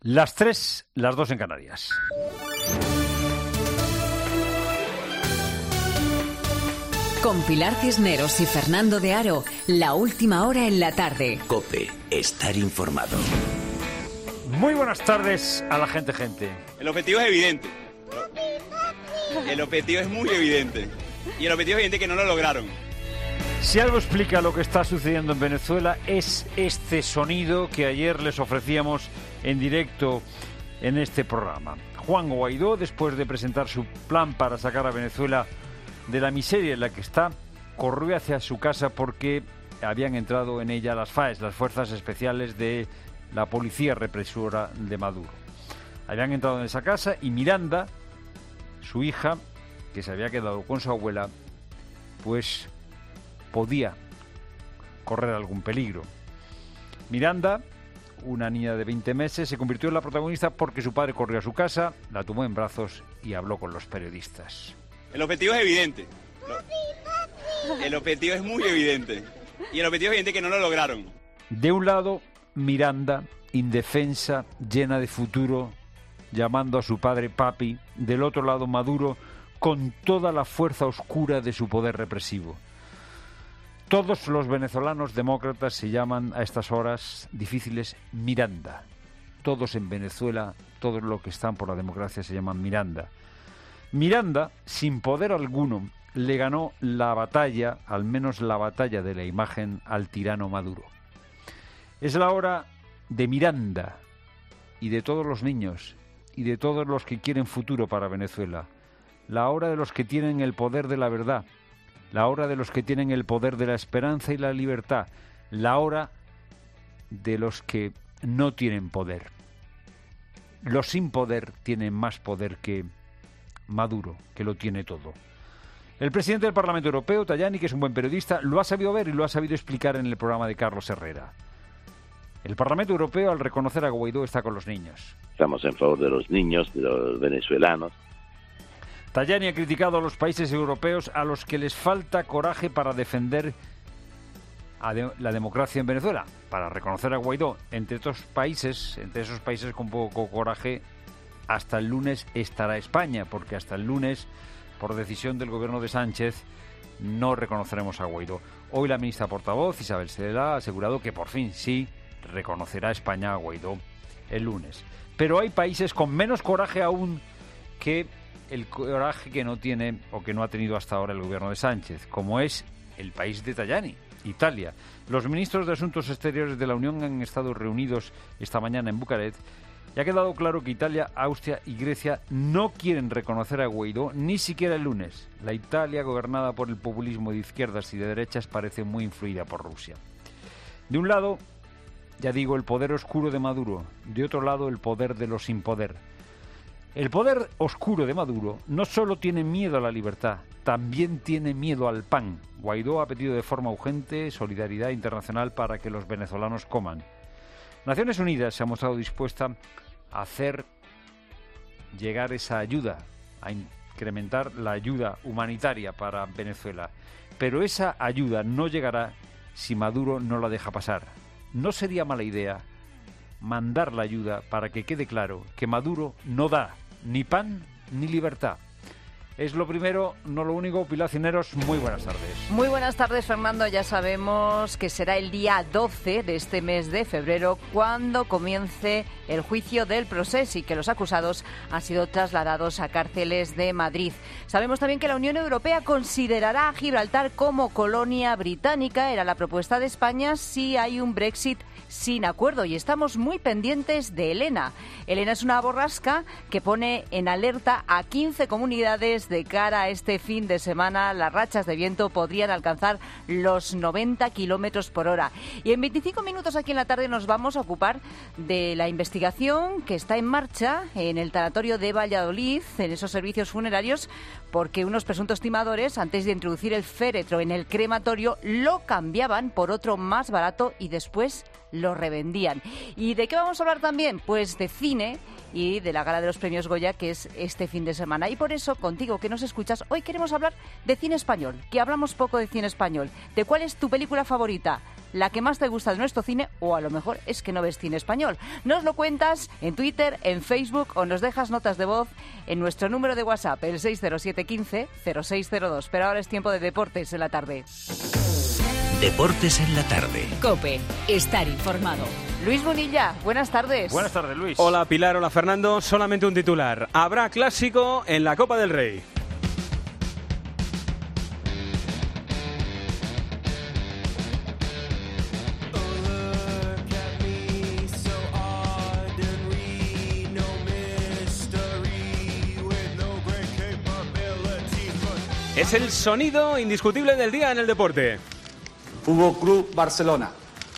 Las 3, las 2 en Canarias. Con Pilar Cisneros y Fernando de Aro, la última hora en la tarde. COPE, estar informado. Muy buenas tardes a la gente. El objetivo es evidente. El objetivo es muy evidente. Y el objetivo es evidente que no lo lograron. Si algo explica lo que está sucediendo en Venezuela es este sonido que ayer les ofrecíamos en directo en este programa. Juan Guaidó, después de presentar su plan para sacar a Venezuela de la miseria en la que está, corrió hacia su casa porque habían entrado en ella las FAES, las Fuerzas Especiales de la Policía Represora de Maduro. Habían entrado en esa casa y Miranda, su hija, que se había quedado con su abuela, pues podía correr algún peligro. Miranda, una niña de 20 meses, se convirtió en la protagonista porque su padre corrió a su casa, la tomó en brazos y habló con los periodistas. El objetivo es evidente. El objetivo es muy evidente. Y el objetivo es evidente que no lo lograron. De un lado, Miranda, indefensa, llena de futuro, llamando a su padre papi. Del otro lado, Maduro, con toda la fuerza oscura de su poder represivo. Todos los venezolanos demócratas se llaman a estas horas difíciles Miranda. Todos en Venezuela, todos los que están por la democracia se llaman Miranda. Miranda, sin poder alguno, le ganó la batalla, al menos la batalla de la imagen, al tirano Maduro. Es la hora de Miranda y de todos los niños y de todos los que quieren futuro para Venezuela. La hora de los que tienen el poder de la verdad. La hora de los que tienen el poder de la esperanza y la libertad. La hora de los que no tienen poder. Los sin poder tienen más poder que Maduro, que lo tiene todo. El presidente del Parlamento Europeo, Tajani, que es un buen periodista, lo ha sabido ver y lo ha sabido explicar en el programa de Carlos Herrera. El Parlamento Europeo, al reconocer a Guaidó, está con los niños. Estamos en favor de los niños, de los venezolanos. Tajani ha criticado a los países europeos a los que les falta coraje para defender la democracia en Venezuela, para reconocer a Guaidó. Entre esos países con poco coraje, hasta el lunes estará España, porque hasta el lunes, por decisión del gobierno de Sánchez, no reconoceremos a Guaidó. Hoy la ministra portavoz, Isabel Cela, ha asegurado que por fin sí reconocerá España a Guaidó el lunes. Pero hay países con menos coraje aún que el coraje que no tiene o que no ha tenido hasta ahora el gobierno de Sánchez, como es el país de Tajani, Italia. Los ministros de Asuntos Exteriores de la Unión han estado reunidos esta mañana en Bucarest y ha quedado claro que Italia, Austria y Grecia no quieren reconocer a Guaidó ni siquiera el lunes. La Italia, gobernada por el populismo de izquierdas y de derechas, parece muy influida por Rusia. De un lado, ya digo, el poder oscuro de Maduro. De otro lado, el poder de los sin poder. El poder oscuro de Maduro no solo tiene miedo a la libertad, también tiene miedo al pan. Guaidó ha pedido de forma urgente solidaridad internacional para que los venezolanos coman. Naciones Unidas se ha mostrado dispuesta a hacer llegar esa ayuda, a incrementar la ayuda humanitaria para Venezuela. Pero esa ayuda no llegará si Maduro no la deja pasar. No sería mala idea mandar la ayuda para que quede claro que Maduro no da ni pan ni libertad. Es lo primero, no lo único. Pilar Cisneros, muy buenas tardes. Muy buenas tardes, Fernando. Ya sabemos que será el día 12 de este mes de febrero cuando comience el juicio del Procés y que los acusados han sido trasladados a cárceles de Madrid. Sabemos también que la Unión Europea considerará a Gibraltar como colonia británica. Era la propuesta de España si hay un Brexit sin acuerdo, y estamos muy pendientes de Elena. Elena es una borrasca que pone en alerta a 15 comunidades de cara a este fin de semana. Las rachas de viento podrían alcanzar los 90 kilómetros por hora. Y en 25 minutos aquí en la tarde nos vamos a ocupar de la investigación que está en marcha en el tanatorio de Valladolid, en esos servicios funerarios, porque unos presuntos timadores, antes de introducir el féretro en el crematorio, lo cambiaban por otro más barato y después lo revendían. ¿Y de qué vamos a hablar también? Pues de cine y de la gala de los premios Goya, que es este fin de semana. Y por eso, contigo que nos escuchas, hoy queremos hablar de cine español, que hablamos poco de cine español. ¿De cuál es tu película favorita? la que más te gusta de nuestro cine, o a lo mejor es que no ves cine español. Nos lo cuentas en Twitter, en Facebook o nos dejas notas de voz en nuestro número de WhatsApp, el 607 15 0602. Pero ahora es tiempo de deportes en la tarde. Deportes en la tarde. COPE. Estar informado. Luis Munilla, buenas tardes. Buenas tardes, Luis. Hola Pilar, hola Fernando. Solamente un titular. Habrá clásico en la Copa del Rey. Es el sonido indiscutible del día en el deporte. Fútbol Club Barcelona.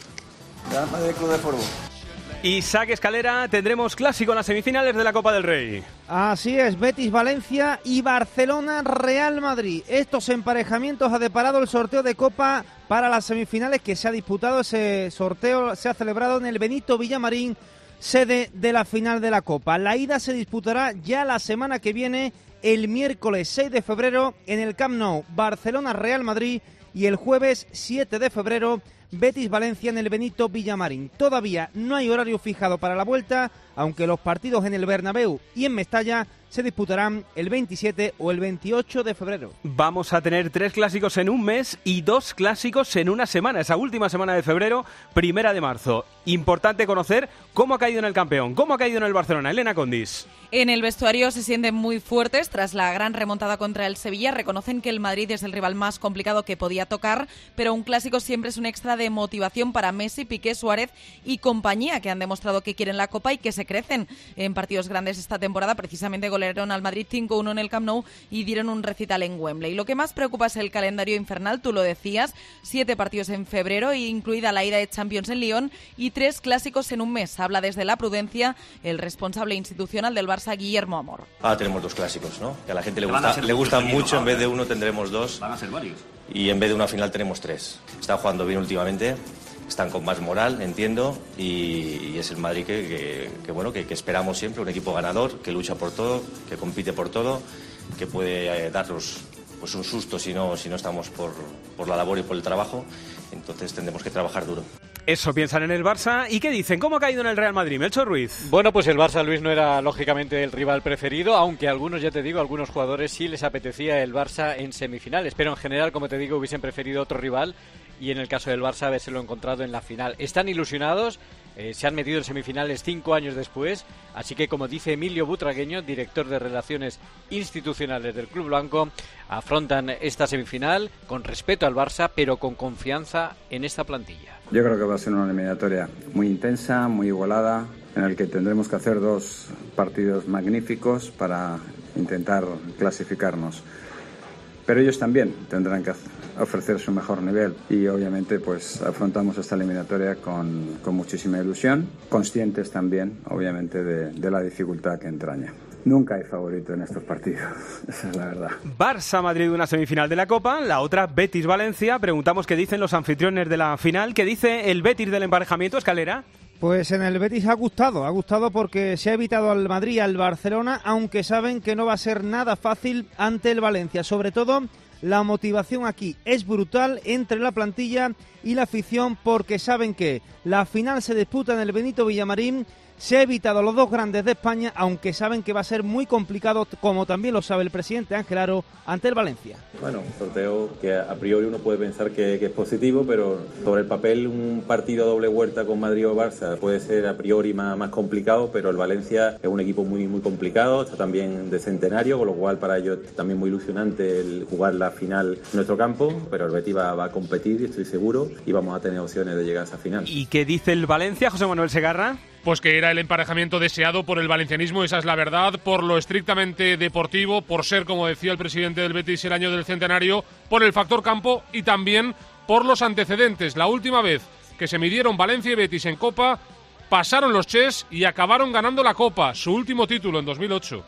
Real Madrid Club de Fútbol. Isaac Escalera, tendremos clásico en las semifinales de la Copa del Rey. Así es, Betis-Valencia y Barcelona-Real Madrid. Estos emparejamientos ha deparado el sorteo de Copa para las semifinales que se ha disputado. Ese sorteo se ha celebrado en el Benito Villamarín, sede de la final de la Copa. La ida se disputará ya la semana que viene, el miércoles 6 de febrero en el Camp Nou, Barcelona-Real Madrid, y el jueves 7 de febrero Betis-Valencia en el Benito Villamarín. Todavía no hay horario fijado para la vuelta, aunque los partidos en el Bernabéu y en Mestalla se disputarán el 27 o el 28 de febrero. Vamos a tener 3 clásicos en un mes y 2 clásicos en una semana. Esa última semana de febrero, 1 de marzo. Importante conocer cómo ha caído en el campeón, cómo ha caído en el Barcelona. Elena Condis. En el vestuario se sienten muy fuertes tras la gran remontada contra el Sevilla. Reconocen que el Madrid es el rival más complicado que podía tocar, pero un clásico siempre es un extra de motivación para Messi, Piqué, Suárez y compañía, que han demostrado que quieren la Copa y que se crecen en partidos grandes esta temporada. Precisamente golearon al Madrid 5-1 en el Camp Nou y dieron un recital en Wembley. Lo que más preocupa es el calendario infernal, tú lo decías, 7 partidos en febrero, incluida la ida de Champions en Lyon, y 3 clásicos en un mes. Habla desde la prudencia el responsable institucional del Barça, Guillermo Amor. Tenemos 2 clásicos, ¿no? Que a la gente le gustan mucho, en vez de uno tendremos 2. Van a ser varios. Y en vez de una final tenemos 3. Están jugando bien últimamente, están con más moral, entiendo, y es el Madrid que esperamos siempre, un equipo ganador, que lucha por todo, que compite por todo, que puede darnos pues un susto si no estamos por la labor y por el trabajo. Entonces tendremos que trabajar duro. Eso piensan en el Barça. ¿Y qué dicen? ¿Cómo ha caído en el Real Madrid? Melchor Ruiz. Bueno, pues el Barça, Luis, no era lógicamente el rival preferido, aunque algunos, ya te digo, algunos jugadores sí les apetecía el Barça en semifinales, pero en general, como te digo, hubiesen preferido otro rival, y en el caso del Barça habérselo encontrado en la final. Están ilusionados, se han metido en semifinales 5 años después, así que, como dice Emilio Butragueño, director de Relaciones Institucionales del Club Blanco, afrontan esta semifinal con respeto al Barça, pero con confianza en esta plantilla. Yo creo que va a ser una eliminatoria muy intensa, muy igualada, en el que tendremos que hacer 2 partidos magníficos para intentar clasificarnos. Pero ellos también tendrán que ofrecer su mejor nivel, y obviamente pues afrontamos esta eliminatoria con muchísima ilusión, conscientes también obviamente de la dificultad que entraña. Nunca hay favorito en estos partidos, esa es la verdad. Barça-Madrid, una semifinal de la Copa, la otra Betis-Valencia. Preguntamos qué dicen los anfitriones de la final, qué dice el Betis del emparejamiento, Escalera. Pues en el Betis ha gustado porque se ha evitado al Madrid y al Barcelona, aunque saben que no va a ser nada fácil ante el Valencia. Sobre todo, la motivación aquí es brutal entre la plantilla y la afición, porque saben que la final se disputa en el Benito Villamarín. Se ha evitado a los 2 grandes de España, aunque saben que va a ser muy complicado, como también lo sabe el presidente Ángel Aro, ante el Valencia. Bueno, un sorteo que a priori uno puede pensar que es positivo, pero sobre el papel un partido doble vuelta con Madrid o Barça puede ser a priori más complicado, pero el Valencia es un equipo muy complicado, está también de centenario, con lo cual para ellos también muy ilusionante el jugar la final en nuestro campo, pero el Betis va a competir, estoy seguro, y vamos a tener opciones de llegar a esa final. ¿Y qué dice el Valencia, José Manuel Segarra? Pues que era el emparejamiento deseado por el valencianismo, esa es la verdad, por lo estrictamente deportivo, por ser, como decía el presidente del Betis, el año del centenario, por el factor campo y también por los antecedentes. La última vez que se midieron Valencia y Betis en Copa, pasaron los Ches y acabaron ganando la Copa, su último título en 2008.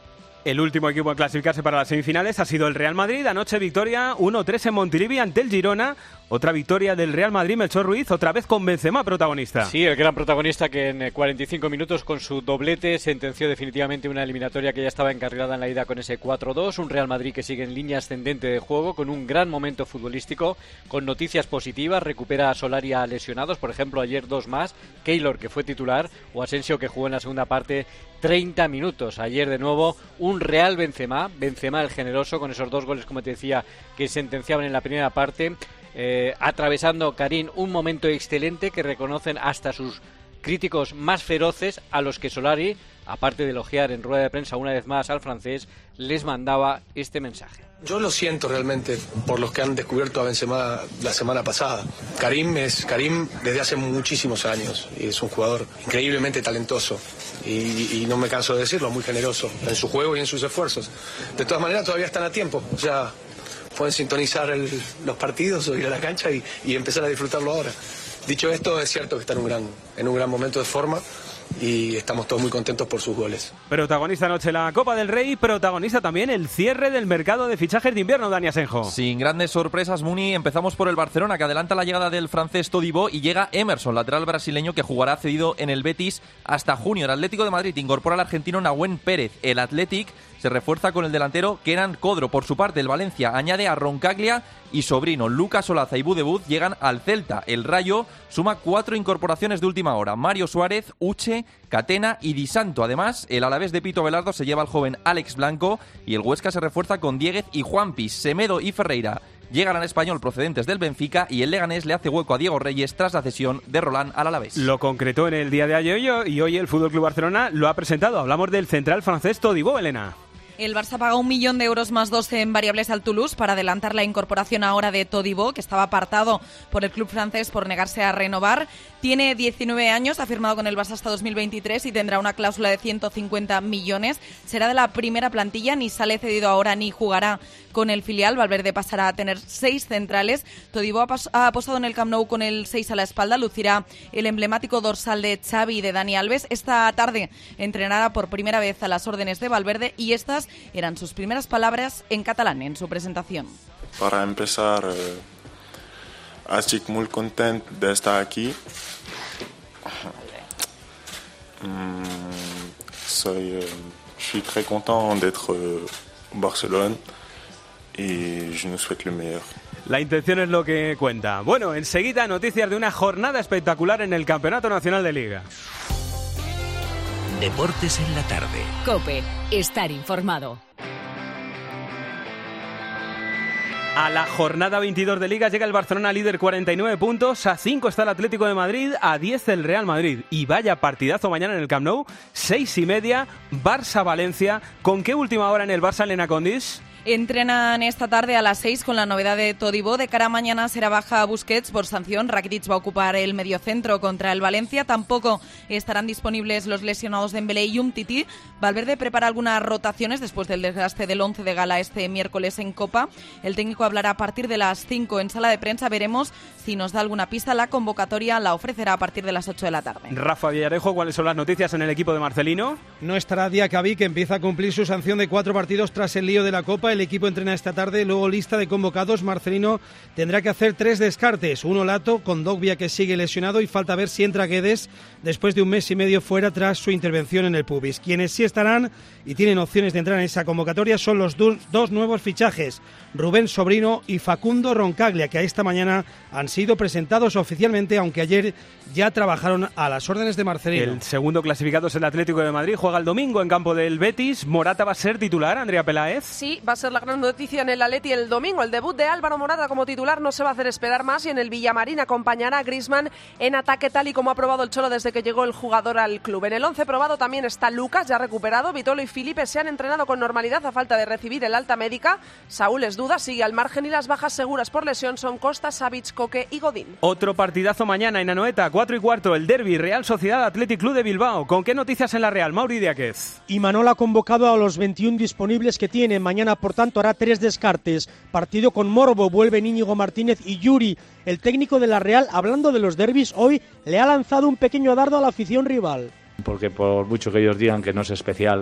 El último equipo en clasificarse para las semifinales ha sido el Real Madrid. Anoche victoria 1-3 en Montilivi ante el Girona. Otra victoria del Real Madrid, Melchor Ruiz, otra vez con Benzema protagonista. Sí, el gran protagonista que en 45 minutos con su doblete sentenció definitivamente una eliminatoria que ya estaba encarrilada en la ida con ese 4-2. Un Real Madrid que sigue en línea ascendente de juego con un gran momento futbolístico, con noticias positivas. Recupera a Solari a lesionados, por ejemplo ayer 2 más, Keylor que fue titular o Asensio que jugó en la segunda parte 30 minutos. Ayer de nuevo un Real Benzema el generoso con esos 2 goles, como te decía, que sentenciaban en la primera parte. Atravesando Karim un momento excelente que reconocen hasta sus críticos más feroces, a los que Solari, aparte de elogiar en rueda de prensa una vez más al francés, les mandaba este mensaje. Yo lo siento realmente por los que han descubierto a Benzema la semana pasada. Karim desde hace muchísimos años y es un jugador increíblemente talentoso y no me canso de decirlo, muy generoso en su juego y en sus esfuerzos. De todas maneras todavía están a tiempo, o sea, pueden sintonizar los partidos o ir a la cancha y empezar a disfrutarlo ahora. Dicho esto, es cierto que está en un gran momento de forma y estamos todos muy contentos por sus goles. Protagonista anoche la Copa del Rey, protagonista también el cierre del mercado de fichajes de invierno, Dani Asenjo. Sin grandes sorpresas, Muni, empezamos por el Barcelona, que adelanta la llegada del francés Todibo y llega Emerson, lateral brasileño que jugará cedido en el Betis hasta junio. El Atlético de Madrid incorpora al argentino Nahuen Pérez. El Athletic se refuerza con el delantero Kenan Codro. Por su parte, el Valencia añade a Roncaglia y Sobrino. Lucas Olaza y Budebut llegan al Celta. El Rayo suma 4 incorporaciones de última hora: Mario Suárez, Uche, Catena y Di Santo. Además, el Alavés de Pito Velardo se lleva al joven Alex Blanco y el Huesca se refuerza con Diéguez y Juanpis. Semedo y Ferreira llegan al Español procedentes del Benfica y el Leganés le hace hueco a Diego Reyes tras la cesión de Roland al Alavés. Lo concretó en el día de ayer y hoy el FC Barcelona lo ha presentado. Hablamos del central francés Todibo, Elena. El Barça paga 1 millón de euros más 12 en variables al Toulouse para adelantar la incorporación ahora de Todibo, que estaba apartado por el club francés por negarse a renovar. Tiene 19 años, ha firmado con el Barça hasta 2023 y tendrá una cláusula de 150 millones. Será de la primera plantilla, ni sale cedido ahora ni jugará con el filial. Valverde pasará a tener 6 centrales. Todibo ha posado en el Camp Nou con el 6 a la espalda. Lucirá el emblemático dorsal de Xavi y de Dani Alves. Esta tarde entrenará por primera vez a las órdenes de Valverde y estas eran sus primeras palabras en catalán en su presentación. Para empezar, estic muy contento de estar aquí. Je suis très content d'être au Barcelone y je nous souhaite le meilleur. La intención es lo que cuenta. Bueno, enseguida noticias de una jornada espectacular en el Campeonato Nacional de Liga. Deportes en la tarde. COPE. Estar informado. A la jornada 22 de Liga llega el Barcelona líder 49 puntos, a 5 está el Atlético de Madrid, a 10 el Real Madrid. Y vaya partidazo mañana en el Camp Nou, 6:30, Barça-Valencia. ¿Con qué última hora en el Barça, Elena Condis? Entrenan esta tarde a las 6 con la novedad de Todibo. De cara a mañana será baja Busquets por sanción. Rakitic va a ocupar el mediocentro contra el Valencia. Tampoco estarán disponibles los lesionados Dembélé y Umtiti. Valverde prepara algunas rotaciones después del desgaste del 11 de gala este miércoles en Copa. El técnico hablará a partir de las 5 en sala de prensa. Veremos si nos da alguna pista. La convocatoria la ofrecerá a partir de las 8 de la tarde. Rafa Villarejo, ¿cuáles son las noticias en el equipo de Marcelino? No estará Diacabí, que empieza a cumplir su sanción de 4 partidos tras el lío de la Copa. El equipo entrena esta tarde, luego lista de convocados. Marcelino tendrá que hacer 3 descartes. Uno Lato, con Dogbia que sigue lesionado y falta ver si entra Guedes después de 1 mes y medio fuera tras su intervención en el pubis. Quienes sí estarán y tienen opciones de entrar en esa convocatoria son los 2 nuevos fichajes, Rubén Sobrino y Facundo Roncaglia, que a esta mañana han sido presentados oficialmente, aunque ayer ya trabajaron a las órdenes de Marcelino. El segundo clasificado es el Atlético de Madrid, juega el domingo en campo del Betis. Morata va a ser titular, Andrea Peláez. Sí, va a ser la gran noticia en el Atleti el domingo. El debut de Álvaro Morata como titular no se va a hacer esperar más y en el Villamarín acompañará a Griezmann en ataque, tal y como ha probado el Cholo desde que llegó el jugador al club. En el 11 probado también está Lucas, ya recuperado. Vitolo y Felipe se han entrenado con normalidad a falta de recibir el alta médica. Saúl es duda, sigue al margen y las bajas seguras por lesión son Costa, Savic, Coque y Godín. Otro partidazo mañana en Anoeta, 4:15, el derbi Real Sociedad Athletic Club de Bilbao. ¿Con qué noticias en la Real? Mauri Díaz. Imanol ha convocado a los 21 disponibles que tiene. Mañana, por tanto, hará 3 descartes. Partido con morbo, vuelven Íñigo Martínez y Yuri. El técnico de la Real, hablando de los derbis, hoy le ha lanzado un pequeño dardo a la afición rival. Porque por mucho que ellos digan que no es especial,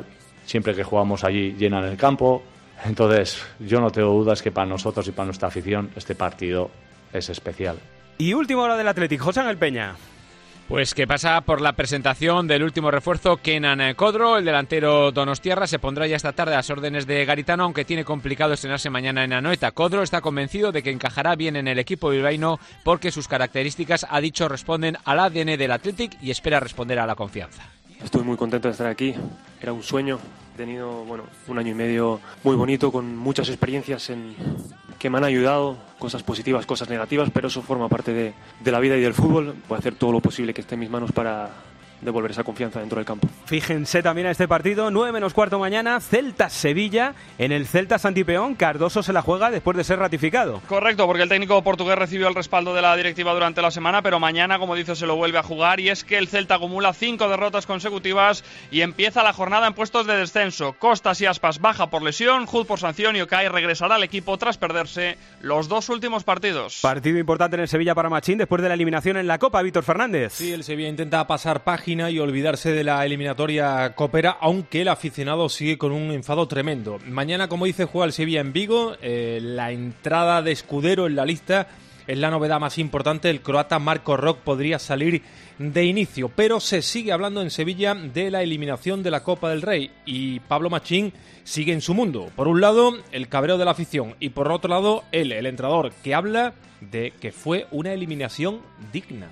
siempre que jugamos allí llenan el campo. Entonces, yo no tengo dudas que para nosotros y para nuestra afición este partido es especial. Y última hora del Atlético, José Ángel Peña. Pues que pasa por la presentación del último refuerzo, Kenan Codro. El delantero donostiarra se pondrá ya esta tarde a las órdenes de Garitano, aunque tiene complicado estrenarse mañana en Anoeta. Codro está convencido de que encajará bien en el equipo bilbaíno porque sus características, ha dicho, responden al ADN del Athletic y espera responder a la confianza. Estoy muy contento de estar aquí, era un sueño. He tenido un año y medio muy bonito, con muchas experiencias que me han ayudado, cosas positivas, cosas negativas, pero eso forma parte de la vida y del fútbol. Voy a hacer todo lo posible que esté en mis manos para devolver esa confianza dentro del campo. Fíjense también a este partido, 9:15 mañana, Celta-Sevilla. En el Celta Santipeón, Cardoso se la juega después de ser ratificado. Correcto, porque el técnico portugués recibió el respaldo de la directiva durante la semana, pero mañana, como dice, se lo vuelve a jugar, y es que el Celta acumula 5 derrotas consecutivas y empieza la jornada en puestos de descenso. Costas y Aspas baja por lesión, Jud por sanción y Okay regresará al equipo tras perderse los 2 últimos partidos. Partido importante en el Sevilla para Machín después de la eliminación en la Copa, Víctor Fernández. Sí, el Sevilla intenta pasar página y olvidarse de la eliminatoria copera, aunque el aficionado sigue con un enfado tremendo. Mañana, como dice, juega el Sevilla en Vigo. La entrada de Escudero en la lista es la novedad más importante. El croata Marco Rock podría salir de inicio, pero se sigue hablando en Sevilla de la eliminación de la Copa del Rey y Pablo Machín sigue en su mundo. Por un lado, el cabreo de la afición, y por otro lado, el entrenador, que habla de que fue una eliminación digna.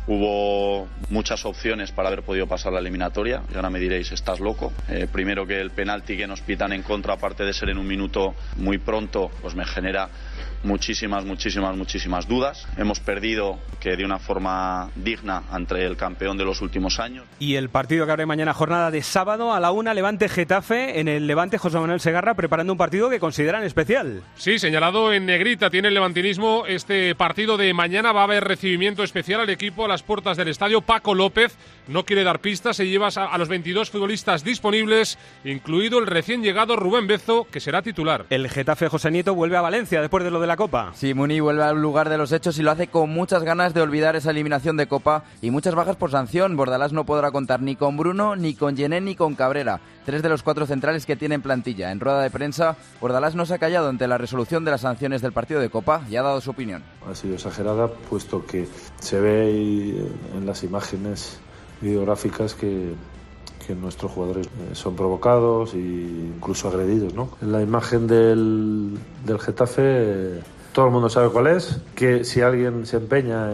Hubo muchas opciones para haber podido pasar la eliminatoria, y ahora me diréis, estás loco. Primero, que el penalti que nos pitan en contra, aparte de ser en un minuto muy pronto, pues me genera muchísimas dudas. Hemos perdido, que de una forma digna, ante el campeón de los últimos años. Y el partido que abre mañana, jornada de sábado a la 1, Levante-Getafe. En el Levante, José Manuel Segarra preparando un partido que consideran especial. Sí, señalado en negrita tiene el levantinismo este partido de mañana. Va a haber recibimiento especial al equipo a las puertas del estadio. Paco López no quiere dar pistas, se lleva a los 22 futbolistas disponibles, incluido el recién llegado Rubén Bezo, que será titular. El Getafe, José Nieto, vuelve a Valencia después de lo de la Copa. Sí, Muni vuelve al lugar de los hechos y lo hace con muchas ganas de olvidar esa eliminación de Copa y muchas bajas por sanción. Bordalás no podrá contar ni con Bruno, ni con Gené, ni con Cabrera, 3 de los 4 centrales que tiene en plantilla. En rueda de prensa, Bordalás no se ha callado ante la resolución de las sanciones del partido de Copa y ha dado su opinión. Ha sido exagerada, puesto que se ve en las imágenes videográficas que nuestros jugadores son provocados e incluso agredidos, ¿no? En la imagen del Getafe, todo el mundo sabe cuál es, que si alguien se empeña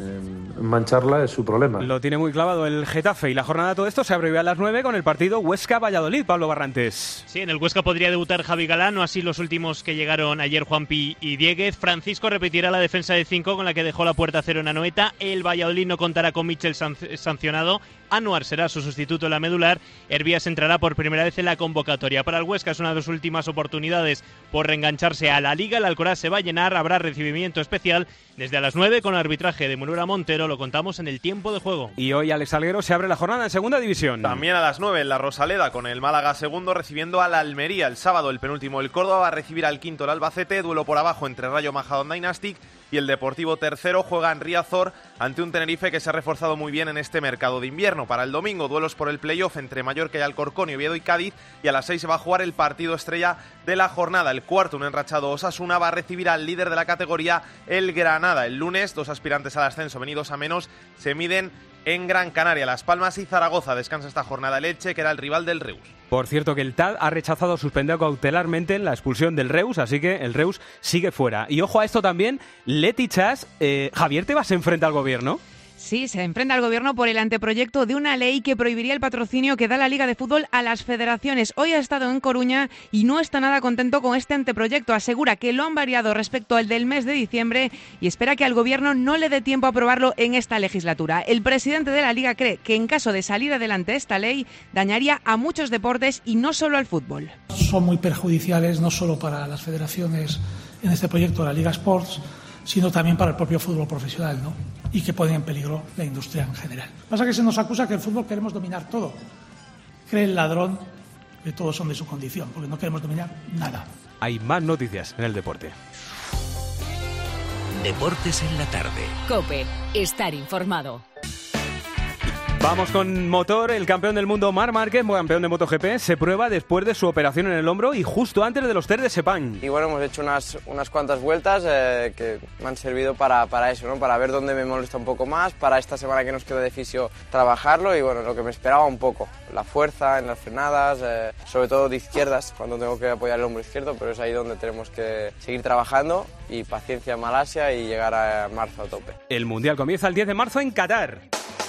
en mancharla es su problema. Lo tiene muy clavado el Getafe, y la jornada de todo esto se abre a las 9 con el partido Huesca-Valladolid. Pablo Barrantes. Sí, en el Huesca podría debutar Javi Galán, no así los últimos que llegaron ayer, Juanpi y Dieguez. Francisco repetirá la defensa de 5 con la que dejó la puerta a cero en Anoeta. El Valladolid no contará con Michel sancionado. Anuar será su sustituto en la medular. Hervías entrará por primera vez en la convocatoria. Para el Huesca es una de sus últimas oportunidades por reengancharse a la Liga. El Alcoraz se va a llenar, habrá recibimiento especial desde a las 9 con arbitraje de Munura Montero. Lo contamos en el tiempo de juego. Y hoy, Alex Alguero, se abre la jornada en Segunda División. También a las 9 en la Rosaleda, con el Málaga segundo recibiendo al Almería. El sábado, el penúltimo, el Córdoba va a recibir al quinto, el Albacete. Duelo por abajo entre Rayo Majadahonda y Nastic. Y el Deportivo tercero juega en Riazor ante un Tenerife que se ha reforzado muy bien en este mercado de invierno. Para el domingo, duelos por el playoff entre Mallorca y Alcorcón, y Oviedo y Cádiz. Y a las 6 se va a jugar el partido estrella de la jornada. El cuarto, un enrachado Osasuna, va a recibir al líder de la categoría, el Granada. El lunes, 2 aspirantes al ascenso venidos a menos se miden en Gran Canaria. Las Palmas y Zaragoza descansa esta jornada el Elche, que era el rival del Reus. Por cierto, que el TAD ha rechazado suspender cautelarmente la expulsión del Reus, así que el Reus sigue fuera. Y ojo a esto también, Leti Chas, Javier Tebas se enfrenta al gobierno. Sí, se enfrenta al gobierno por el anteproyecto de una ley que prohibiría el patrocinio que da la Liga de Fútbol a las federaciones. Hoy ha estado en Coruña y no está nada contento con este anteproyecto. Asegura que lo han variado respecto al del mes de diciembre y espera que al gobierno no le dé tiempo a aprobarlo en esta legislatura. El presidente de la Liga cree que en caso de salir adelante esta ley dañaría a muchos deportes y no solo al fútbol. Son muy perjudiciales no solo para las federaciones en este proyecto de la Liga Sports, sino también para el propio fútbol profesional, ¿no? Y que ponen en peligro la industria en general. Pasa que se nos acusa que el fútbol queremos dominar todo. Cree el ladrón que todos son de su condición, porque no queremos dominar nada. Hay más noticias en el deporte. Deportes en la tarde. COPE. Estar informado. Vamos con motor. El campeón del mundo Marc Márquez, campeón de MotoGP, se prueba después de su operación en el hombro y justo antes de los test de Sepang. Y bueno, hemos hecho unas cuantas vueltas que me han servido para eso, ¿no? Para ver dónde me molesta un poco más, para esta semana que nos queda de fisio trabajarlo y bueno, lo que me esperaba un poco, la fuerza en las frenadas, sobre todo de izquierdas, cuando tengo que apoyar el hombro izquierdo, pero es ahí donde tenemos que seguir trabajando y paciencia en Malasia y llegar a marzo a tope. El Mundial comienza el 10 de marzo en Qatar.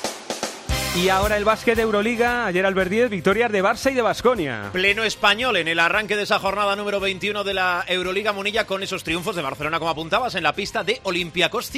Y ahora el básquet de Euroliga. Ayer Albert Díez, victorias de Barça y de Baskonia. Pleno español en el arranque de esa jornada número 21 de la Euroliga Munilla, con esos triunfos de Barcelona, como apuntabas, en la pista de Olympiacos,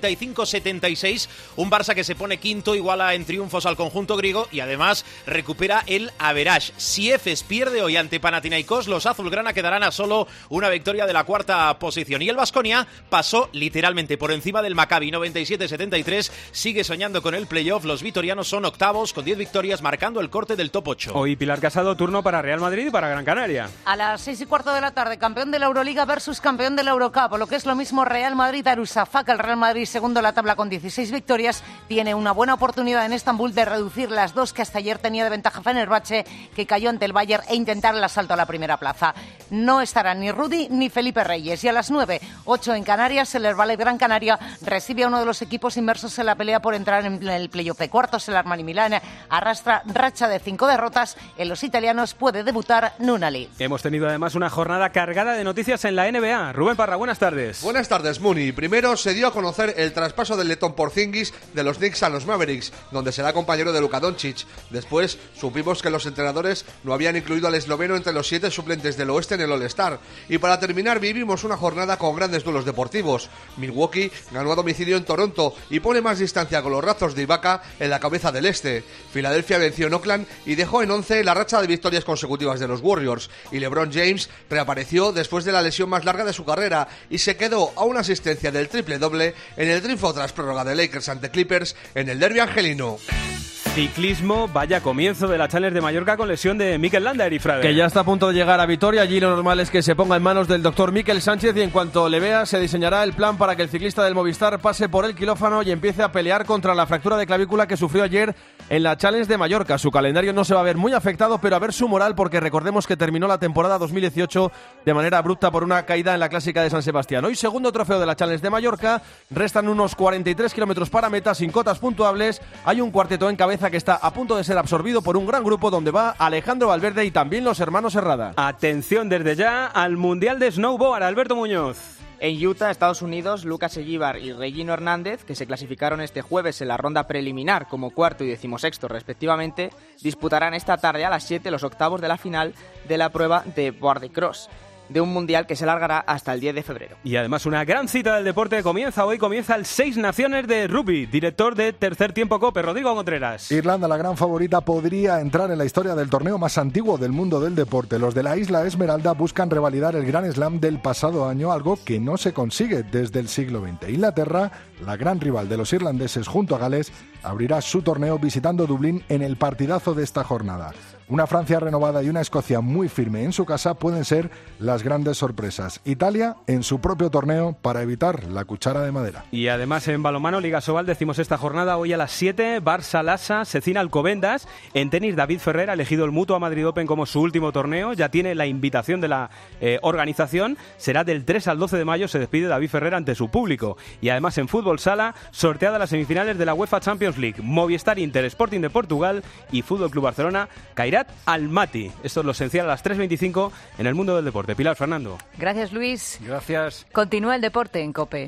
55-76. Un Barça que se pone quinto, iguala en triunfos al conjunto griego y además recupera el average. Si Efes pierde hoy ante Panathinaikos, los azulgrana quedarán a solo una victoria de la cuarta posición. Y el Baskonia pasó literalmente por encima del Maccabi, 97-73. Sigue soñando con el playoff. Los vitorianos son octavos con 10 victorias, marcando el corte del top 8. Hoy Pilar Casado, turno para Real Madrid y para Gran Canaria. A las 6:15 de la tarde, campeón de la Euroliga versus campeón de la Eurocup, o lo que es lo mismo, Real Madrid-Darussafaka. El Real Madrid, segundo en la tabla con 16 victorias, tiene una buena oportunidad en Estambul de reducir las dos que hasta ayer tenía de ventaja Fenerbahce, que cayó ante el Bayern, e intentar el asalto a la primera plaza. No estarán ni Rudy ni Felipe Reyes. Y a las 9:08 en Canarias, el Herbalife Gran Canaria recibe a uno de los equipos inmersos en la pelea por entrar en el playoff de cuartos. El Armani Milán arrastra racha de 5 derrotas. En los italianos puede debutar Nunali. Hemos tenido además una jornada cargada de noticias en la NBA. Rubén Parra, buenas tardes. Buenas tardes, Muni. Primero se dio a conocer el traspaso del letón Porzingis de los Knicks a los Mavericks, donde será compañero de Luka Doncic. Después supimos que los entrenadores no habían incluido al esloveno entre los 7 suplentes del oeste en el All-Star. Y para terminar, vivimos una jornada con grandes duelos deportivos. Milwaukee ganó a domicilio en Toronto y pone más distancia con los Raptors de Ibaka en la cabeza del este. Filadelfia venció en Oakland y dejó en 11 la racha de victorias consecutivas de los Warriors. Y LeBron James reapareció después de la lesión más larga de su carrera y se quedó a una asistencia del triple-doble en el triunfo tras prórroga de Lakers ante Clippers en el derbi angelino. Ciclismo, vaya comienzo de la Challenge de Mallorca con lesión de Mikel Landa, Erifrade. Que ya está a punto de llegar a Vitoria. Allí lo normal es que se ponga en manos del doctor Mikel Sánchez y en cuanto le vea se diseñará el plan para que el ciclista del Movistar pase por el quirófano y empiece a pelear contra la fractura de clavícula que sufrió ayer en la Challenge de Mallorca. Su calendario no se va a ver muy afectado, pero a ver su moral, porque recordemos que terminó la temporada 2018 de manera abrupta por una caída en la Clásica de San Sebastián. Hoy segundo trofeo de la Challenge de Mallorca, restan unos 43 kilómetros para meta sin cotas puntuables. Hay un cuarteto en cabeza que está a punto de ser absorbido por un gran grupo donde va Alejandro Valverde y también los hermanos Herrada. Atención desde ya al Mundial de Snowboard, Alberto Muñoz. En Utah, Estados Unidos, Lucas Eguíbar y Regino Hernández, que se clasificaron este jueves en la ronda preliminar como cuarto y decimosexto respectivamente, disputarán esta tarde a las 7 los octavos de la final de la prueba de board cross, de un mundial que se largará hasta el 10 de febrero. Y además una gran cita del deporte comienza hoy, comienza el 6 Naciones de Rugby. Director de Tercer Tiempo COPE, Rodrigo Contreras. Irlanda, la gran favorita, podría entrar en la historia del torneo más antiguo del mundo del deporte. Los de la Isla Esmeralda buscan revalidar el Grand Slam del pasado año, algo que no se consigue desde el siglo XX. Inglaterra, la gran rival de los irlandeses junto a Gales, abrirá su torneo visitando Dublín en el partidazo de esta jornada. Una Francia renovada y una Escocia muy firme en su casa pueden ser las grandes sorpresas. Italia en su propio torneo para evitar la cuchara de madera. Y además en balonmano, Liga Sobal, decimos esta jornada hoy a las 7, Barça Lassa, Cecina Alcobendas. En tenis, David Ferrer ha elegido el Mutua Madrid Open como su último torneo. Ya tiene la invitación de la organización. Será del 3 al 12 de mayo, se despide David Ferrer ante su público. Y además en fútbol sala, sorteada las semifinales de la UEFA Champions League. Movistar Inter, Sporting de Portugal y Fútbol Club Barcelona, Kairat Almaty. Esto es lo esencial a las 3:25 en el mundo del deporte. Pilar, Fernando. Gracias, Luis. Gracias. Continúa el deporte en COPE.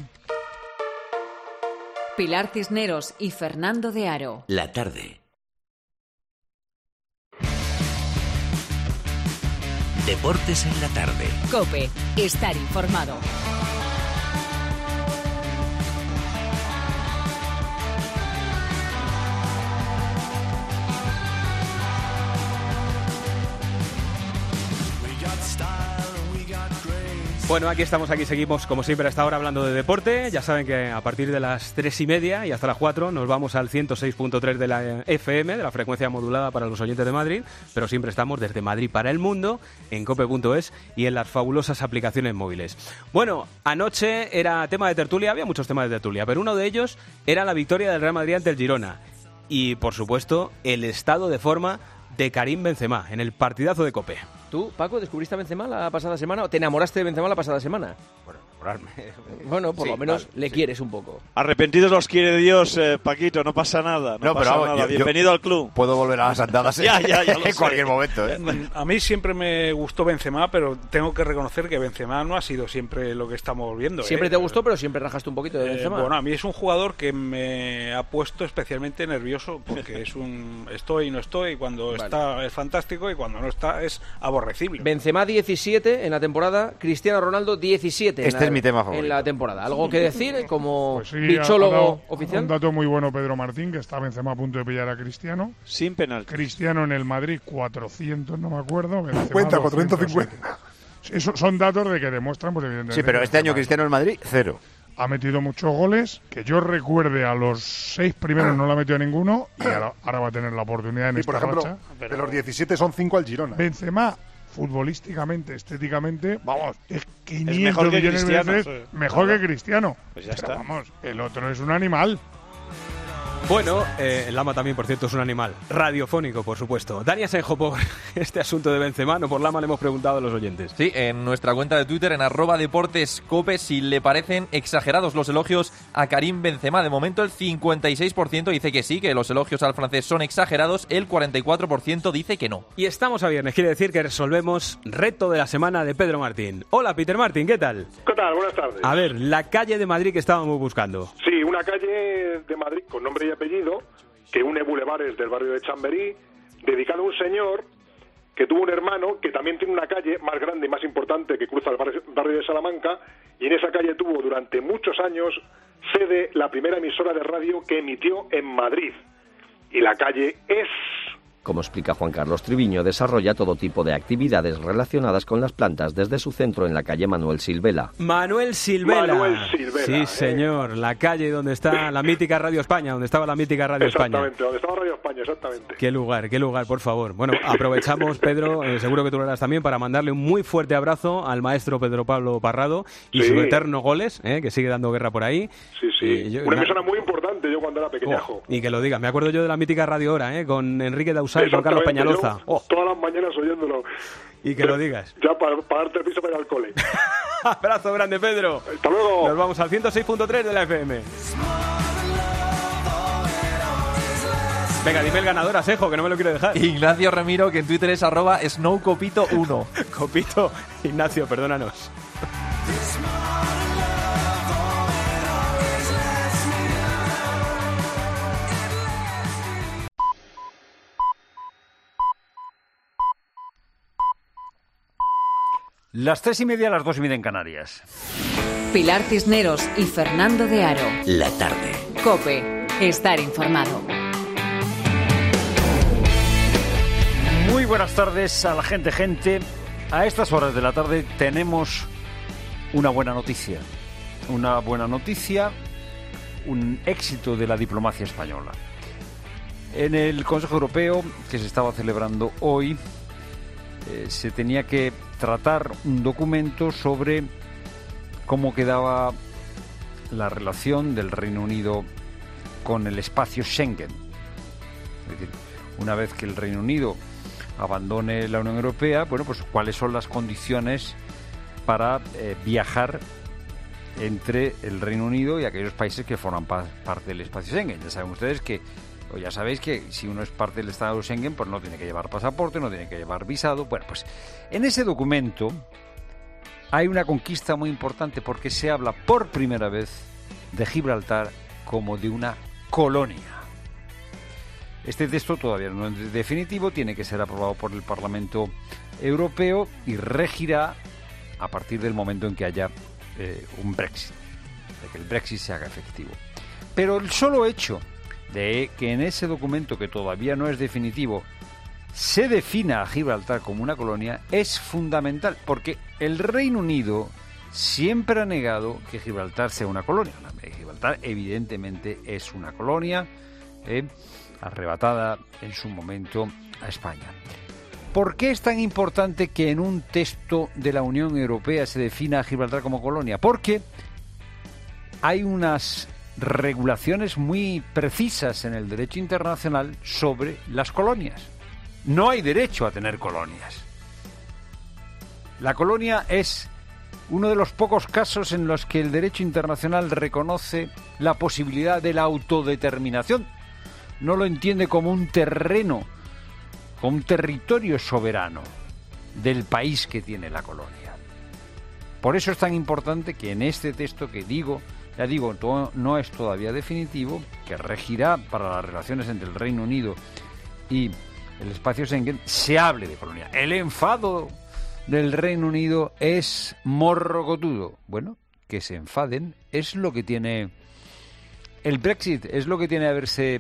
Pilar Cisneros y Fernando de Aro. La tarde. Deportes en la tarde. COPE. Estar informado. Bueno, aquí estamos, aquí seguimos como siempre hasta ahora hablando de deporte. Ya saben que a partir de las 3:30 y hasta las 4 nos vamos al 106.3 de la FM, de la frecuencia modulada para los oyentes de Madrid, pero siempre estamos desde Madrid para el mundo en cope.es y en las fabulosas aplicaciones móviles. Bueno, anoche era tema de tertulia, había muchos temas de tertulia, pero uno de ellos era la victoria del Real Madrid ante el Girona. y, por supuesto, el estado de forma de Karim Benzema en el partidazo de COPE. ¿Tú, Paco, descubriste a Benzema la pasada semana o te enamoraste de Benzema la pasada semana? Bueno, por lo menos le quieres un poco. Arrepentidos los quiere Dios, Paquito, no pasa nada. No pasa pero nada. Bienvenido al club. Puedo volver a las andadas ya en cualquier momento. A mí siempre me gustó Benzema, pero tengo que reconocer que Benzema no ha sido siempre lo que estamos viendo. Siempre te gustó, pero siempre rajaste un poquito de Benzema. Bueno, a mí es un jugador que me ha puesto especialmente nervioso, porque es un estoy y no estoy, cuando está es fantástico y cuando no está es aborrecible. Benzema 17 en la temporada, Cristiano Ronaldo 17 es mi tema favorito. En la temporada. ¿Algo que decir como pues sí, bichólogo oficial? Un dato muy bueno Pedro Martín, que está Benzema a punto de pillar a Cristiano. Sin penal. Cristiano en el Madrid 400, no me acuerdo. 50, 450. Esos son datos de que demuestran, pues evidentemente. Sí, pero este año Cristiano en el Madrid, 0. Ha metido muchos goles, que yo recuerde a los 6 primeros no la ha metido ninguno, y ahora va a tener la oportunidad en esta por ejemplo, racha. De los 17 son 5 al Girona. Benzema, futbolísticamente, estéticamente, vamos, es 500 mejor que millones de Cristiano, veces mejor que Cristiano. Pues ya pero está. vamos, el otro es un animal. Bueno, Lama también, por cierto, es un animal radiofónico, por supuesto. Dani Asenjo, por este asunto de Benzema, no por Lama, le hemos preguntado a los oyentes. Sí, en nuestra cuenta de Twitter, en @deportescope, si le parecen exagerados los elogios a Karim Benzema. De momento el 56% dice que sí, que los elogios al francés son exagerados, el 44% dice que no. Y estamos a viernes, quiere decir que resolvemos reto de la semana de Pedro Martín. Hola, Peter Martín, ¿qué tal? ¿Qué tal? Buenas tardes. A ver, la calle de Madrid que estábamos buscando. Sí, una calle de Madrid con nombre y apellido que une bulevares del barrio de Chamberí, dedicado a un señor que tuvo un hermano que también tiene una calle más grande y más importante que cruza el barrio de Salamanca, y en esa calle tuvo durante muchos años sede la primera emisora de radio que emitió en Madrid. Y la calle es... Como explica Juan Carlos Triviño, desarrolla todo tipo de actividades relacionadas con las plantas desde su centro en la calle Manuel Silvela. Manuel Silvela. Manuel Silvela. Sí, señor. La calle donde está la mítica Radio España, donde estaba la mítica Radio España. Exactamente, donde estaba Radio España, exactamente. Qué lugar, por favor. Bueno, aprovechamos, Pedro, seguro que tú lo harás también, para mandarle un muy fuerte abrazo al maestro Pedro Pablo Parrado y su eterno Goles, que sigue dando guerra por ahí. Sí. Una emisora muy importante, yo cuando era pequeñajo. Y que lo diga. Me acuerdo yo de la mítica Radio Hora, con Enrique Dausá y con Carlos Peñaloza. Todas las mañanas oyéndolo. Y que lo digas. Ya para darte el piso para ir al cole. Abrazo grande, Pedro. Hasta luego. Nos vamos al 106.3 de la FM. Venga, dime el ganador, Asenjo, que no me lo quiero dejar. Ignacio Ramiro, que en Twitter es @snowcopito1. Copito, Ignacio, perdónanos. Las 3:30, las 2:30 en Canarias. Pilar Cisneros y Fernando de Aro. La tarde. COPE. Estar informado. Muy buenas tardes a la gente. A estas horas de la tarde tenemos una buena noticia. Una buena noticia, un éxito de la diplomacia española. En el Consejo Europeo, que se estaba celebrando hoy, se tenía que tratar un documento sobre cómo quedaba la relación del Reino Unido con el espacio Schengen. Es decir, una vez que el Reino Unido abandone la Unión Europea, bueno, pues cuáles son las condiciones para viajar entre el Reino Unido y aquellos países que forman parte del espacio Schengen. Ya saben ustedes que, o ya sabéis que si uno es parte del Estado Schengen, pues no tiene que llevar pasaporte, no tiene que llevar visado. Bueno, pues en ese documento hay una conquista muy importante porque se habla por primera vez de Gibraltar como de una colonia. Este texto todavía no es definitivo, tiene que ser aprobado por el Parlamento Europeo y regirá a partir del momento en que haya un Brexit, de que el Brexit se haga efectivo. Pero el solo hecho de que en ese documento, que todavía no es definitivo, se defina a Gibraltar como una colonia es fundamental, porque el Reino Unido siempre ha negado que Gibraltar sea una colonia. Gibraltar evidentemente es una colonia arrebatada en su momento a España. ¿Por qué es tan importante que en un texto de la Unión Europea se defina a Gibraltar como colonia? Porque hay unas regulaciones muy precisas en el derecho internacional sobre las colonias. No hay derecho a tener colonias. La colonia es uno de los pocos casos en los que el derecho internacional reconoce la posibilidad de la autodeterminación. No lo entiende como un terreno, como un territorio soberano del país que tiene la colonia. Por eso es tan importante que en este texto que digo, ya digo, no es todavía definitivo, que regirá para las relaciones entre el Reino Unido y el espacio Schengen, se hable de colonia. El enfado del Reino Unido es morrocotudo. Bueno, que se enfaden es lo que tiene el Brexit, es lo que tiene haberse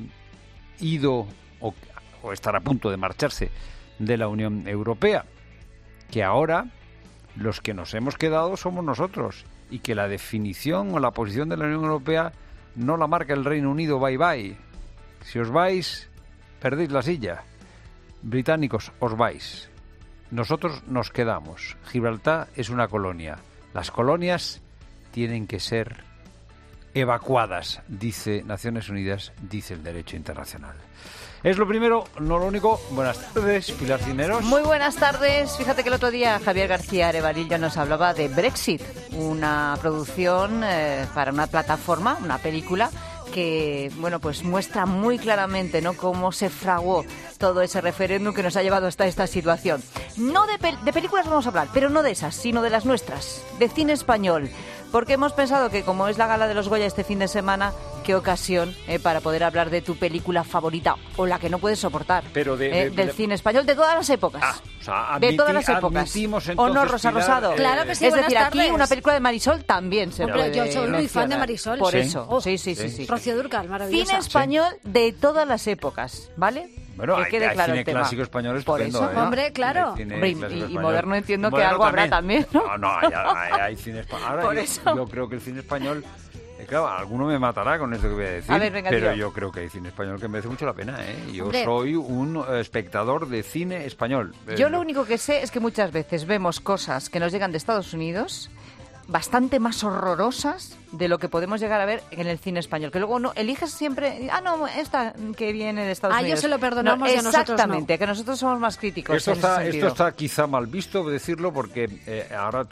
ido o estar a punto de marcharse de la Unión Europea, que ahora los que nos hemos quedado somos nosotros y que la definición o la posición de la Unión Europea no la marca el Reino Unido. Bye bye. Si os vais, perdéis la silla. Británicos, os vais. Nosotros nos quedamos. Gibraltar es una colonia. Las colonias tienen que ser evacuadas, dice Naciones Unidas, dice el derecho internacional. Es lo primero, no lo único. Buenas tardes, Pilar Cisneros. Muy buenas tardes. Fíjate que el otro día Javier García Arevarillo nos hablaba de Brexit, una producción para una plataforma, una película que, bueno, pues muestra muy claramente, ¿no?, cómo se fraguó todo ese referéndum que nos ha llevado hasta esta situación. No de películas vamos a hablar, pero no de esas, sino de las nuestras, de cine español. Porque hemos pensado que como es la gala de los Goya este fin de semana, qué ocasión para poder hablar de tu película favorita o la que no puedes soportar. Pero del cine español de todas las épocas. De todas las épocas. ¿O no, Rosa Rosado? Claro que sí, es buenas decir, tardes. aquí una película de Marisol también se puede yo soy muy fan de mencionar. Marisol. Por ¿Sí? eso, sí. Rocío Dúrcal, maravillosa. Cine español de todas las épocas, ¿vale? Bueno, que quede hay claro cine el tema. clásico español Por estupendo, eso, Hombre, claro. Y moderno entiendo que algo habrá también, ¿no? No, hay cine español. Ahora, Por eso. Yo creo que el cine español... Claro, alguno me matará con esto que voy a decir, A ver, venga, pero tío. yo creo que hay cine español que merece mucho la pena, ¿eh? Yo Hombre. soy un espectador de cine español. Yo lo único que sé es que muchas veces vemos cosas que nos llegan de Estados Unidos bastante más horrorosas de lo que podemos llegar a ver en el cine español. Que luego no eliges siempre... no, esta que viene de Estados Unidos. Yo se lo perdonamos y a nosotros no. Exactamente, que nosotros somos más críticos Esto en ese sentido. está quizá mal visto decirlo porque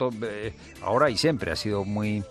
ahora y siempre ha sido muy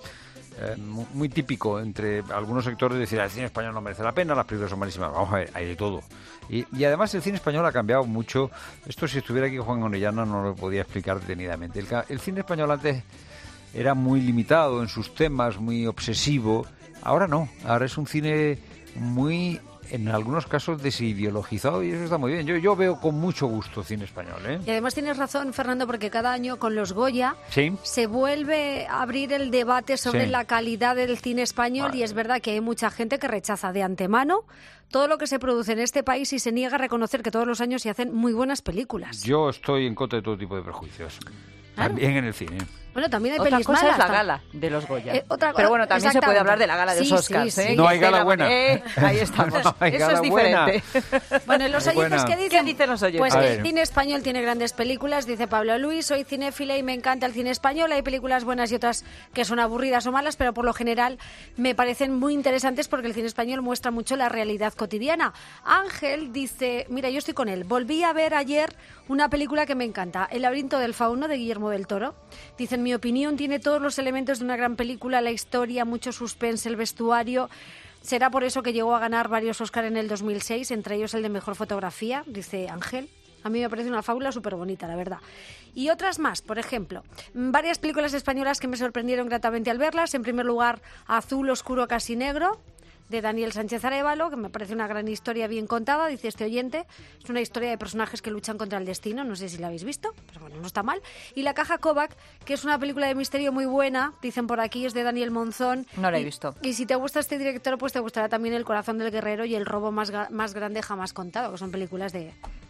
típico entre algunos sectores decir el cine español no merece la pena, las películas son malísimas. Vamos a ver, hay de todo. Y además el cine español ha cambiado mucho. Esto, si estuviera aquí Juan Orellana, no lo podía explicar detenidamente. El cine español antes era muy limitado en sus temas, muy obsesivo. Ahora no, ahora es un cine muy, en algunos casos, desideologizado, y eso está muy bien. Yo veo con mucho gusto cine español, ¿eh? Y además tienes razón, Fernando, porque cada año con los Goya ¿Sí? se vuelve a abrir el debate sobre Sí. la calidad del cine español, y es verdad que hay mucha gente que rechaza de antemano todo lo que se produce en este país y se niega a reconocer que todos los años se hacen muy buenas películas. Yo estoy en contra de todo tipo de prejuicios. Claro. También en el cine. Bueno, también hay Otra pelis cosa malas. es la gala de los Goya. Pero bueno, también se puede hablar de la gala de los Oscars. Sí, sí. No hay gala buena. Ahí estamos. No hay Eso gala es diferente. Bueno, los Muy oyentes, buena. ¿qué ¿Qué dicen los oyentes? Pues A que ver. el cine español tiene grandes películas, dice Pablo Luis. Soy cinéfila y me encanta el cine español. Hay películas buenas y otras que son aburridas o malas, pero por lo general me parecen muy interesantes porque el cine español muestra mucho la realidad cotidiana. Ángel dice, mira, yo estoy con él. Volví a ver ayer una película que me encanta, El laberinto del fauno, de Guillermo del Toro. Dice, en mi opinión, tiene todos los elementos de una gran película, la historia, mucho suspense, el vestuario. Será por eso que llegó a ganar varios Oscar en el 2006, entre ellos el de Mejor Fotografía, dice Ángel. A mí me parece una fábula súper bonita, la verdad. Y otras más, por ejemplo, varias películas españolas que me sorprendieron gratamente al verlas. En primer lugar, Azul, Oscuro, Casi Negro, de Daniel Sánchez Arévalo, que me parece una gran historia bien contada, dice este oyente. Es una historia de personajes que luchan contra el destino, no sé si la habéis visto, pero bueno, no está mal. Y La Caja Kovac, que es una película de misterio muy buena, dicen por aquí, es de Daniel Monzón. No la he visto. Y si te gusta este director, pues te gustará también El corazón del guerrero y El robo más grande jamás contado, que son películas de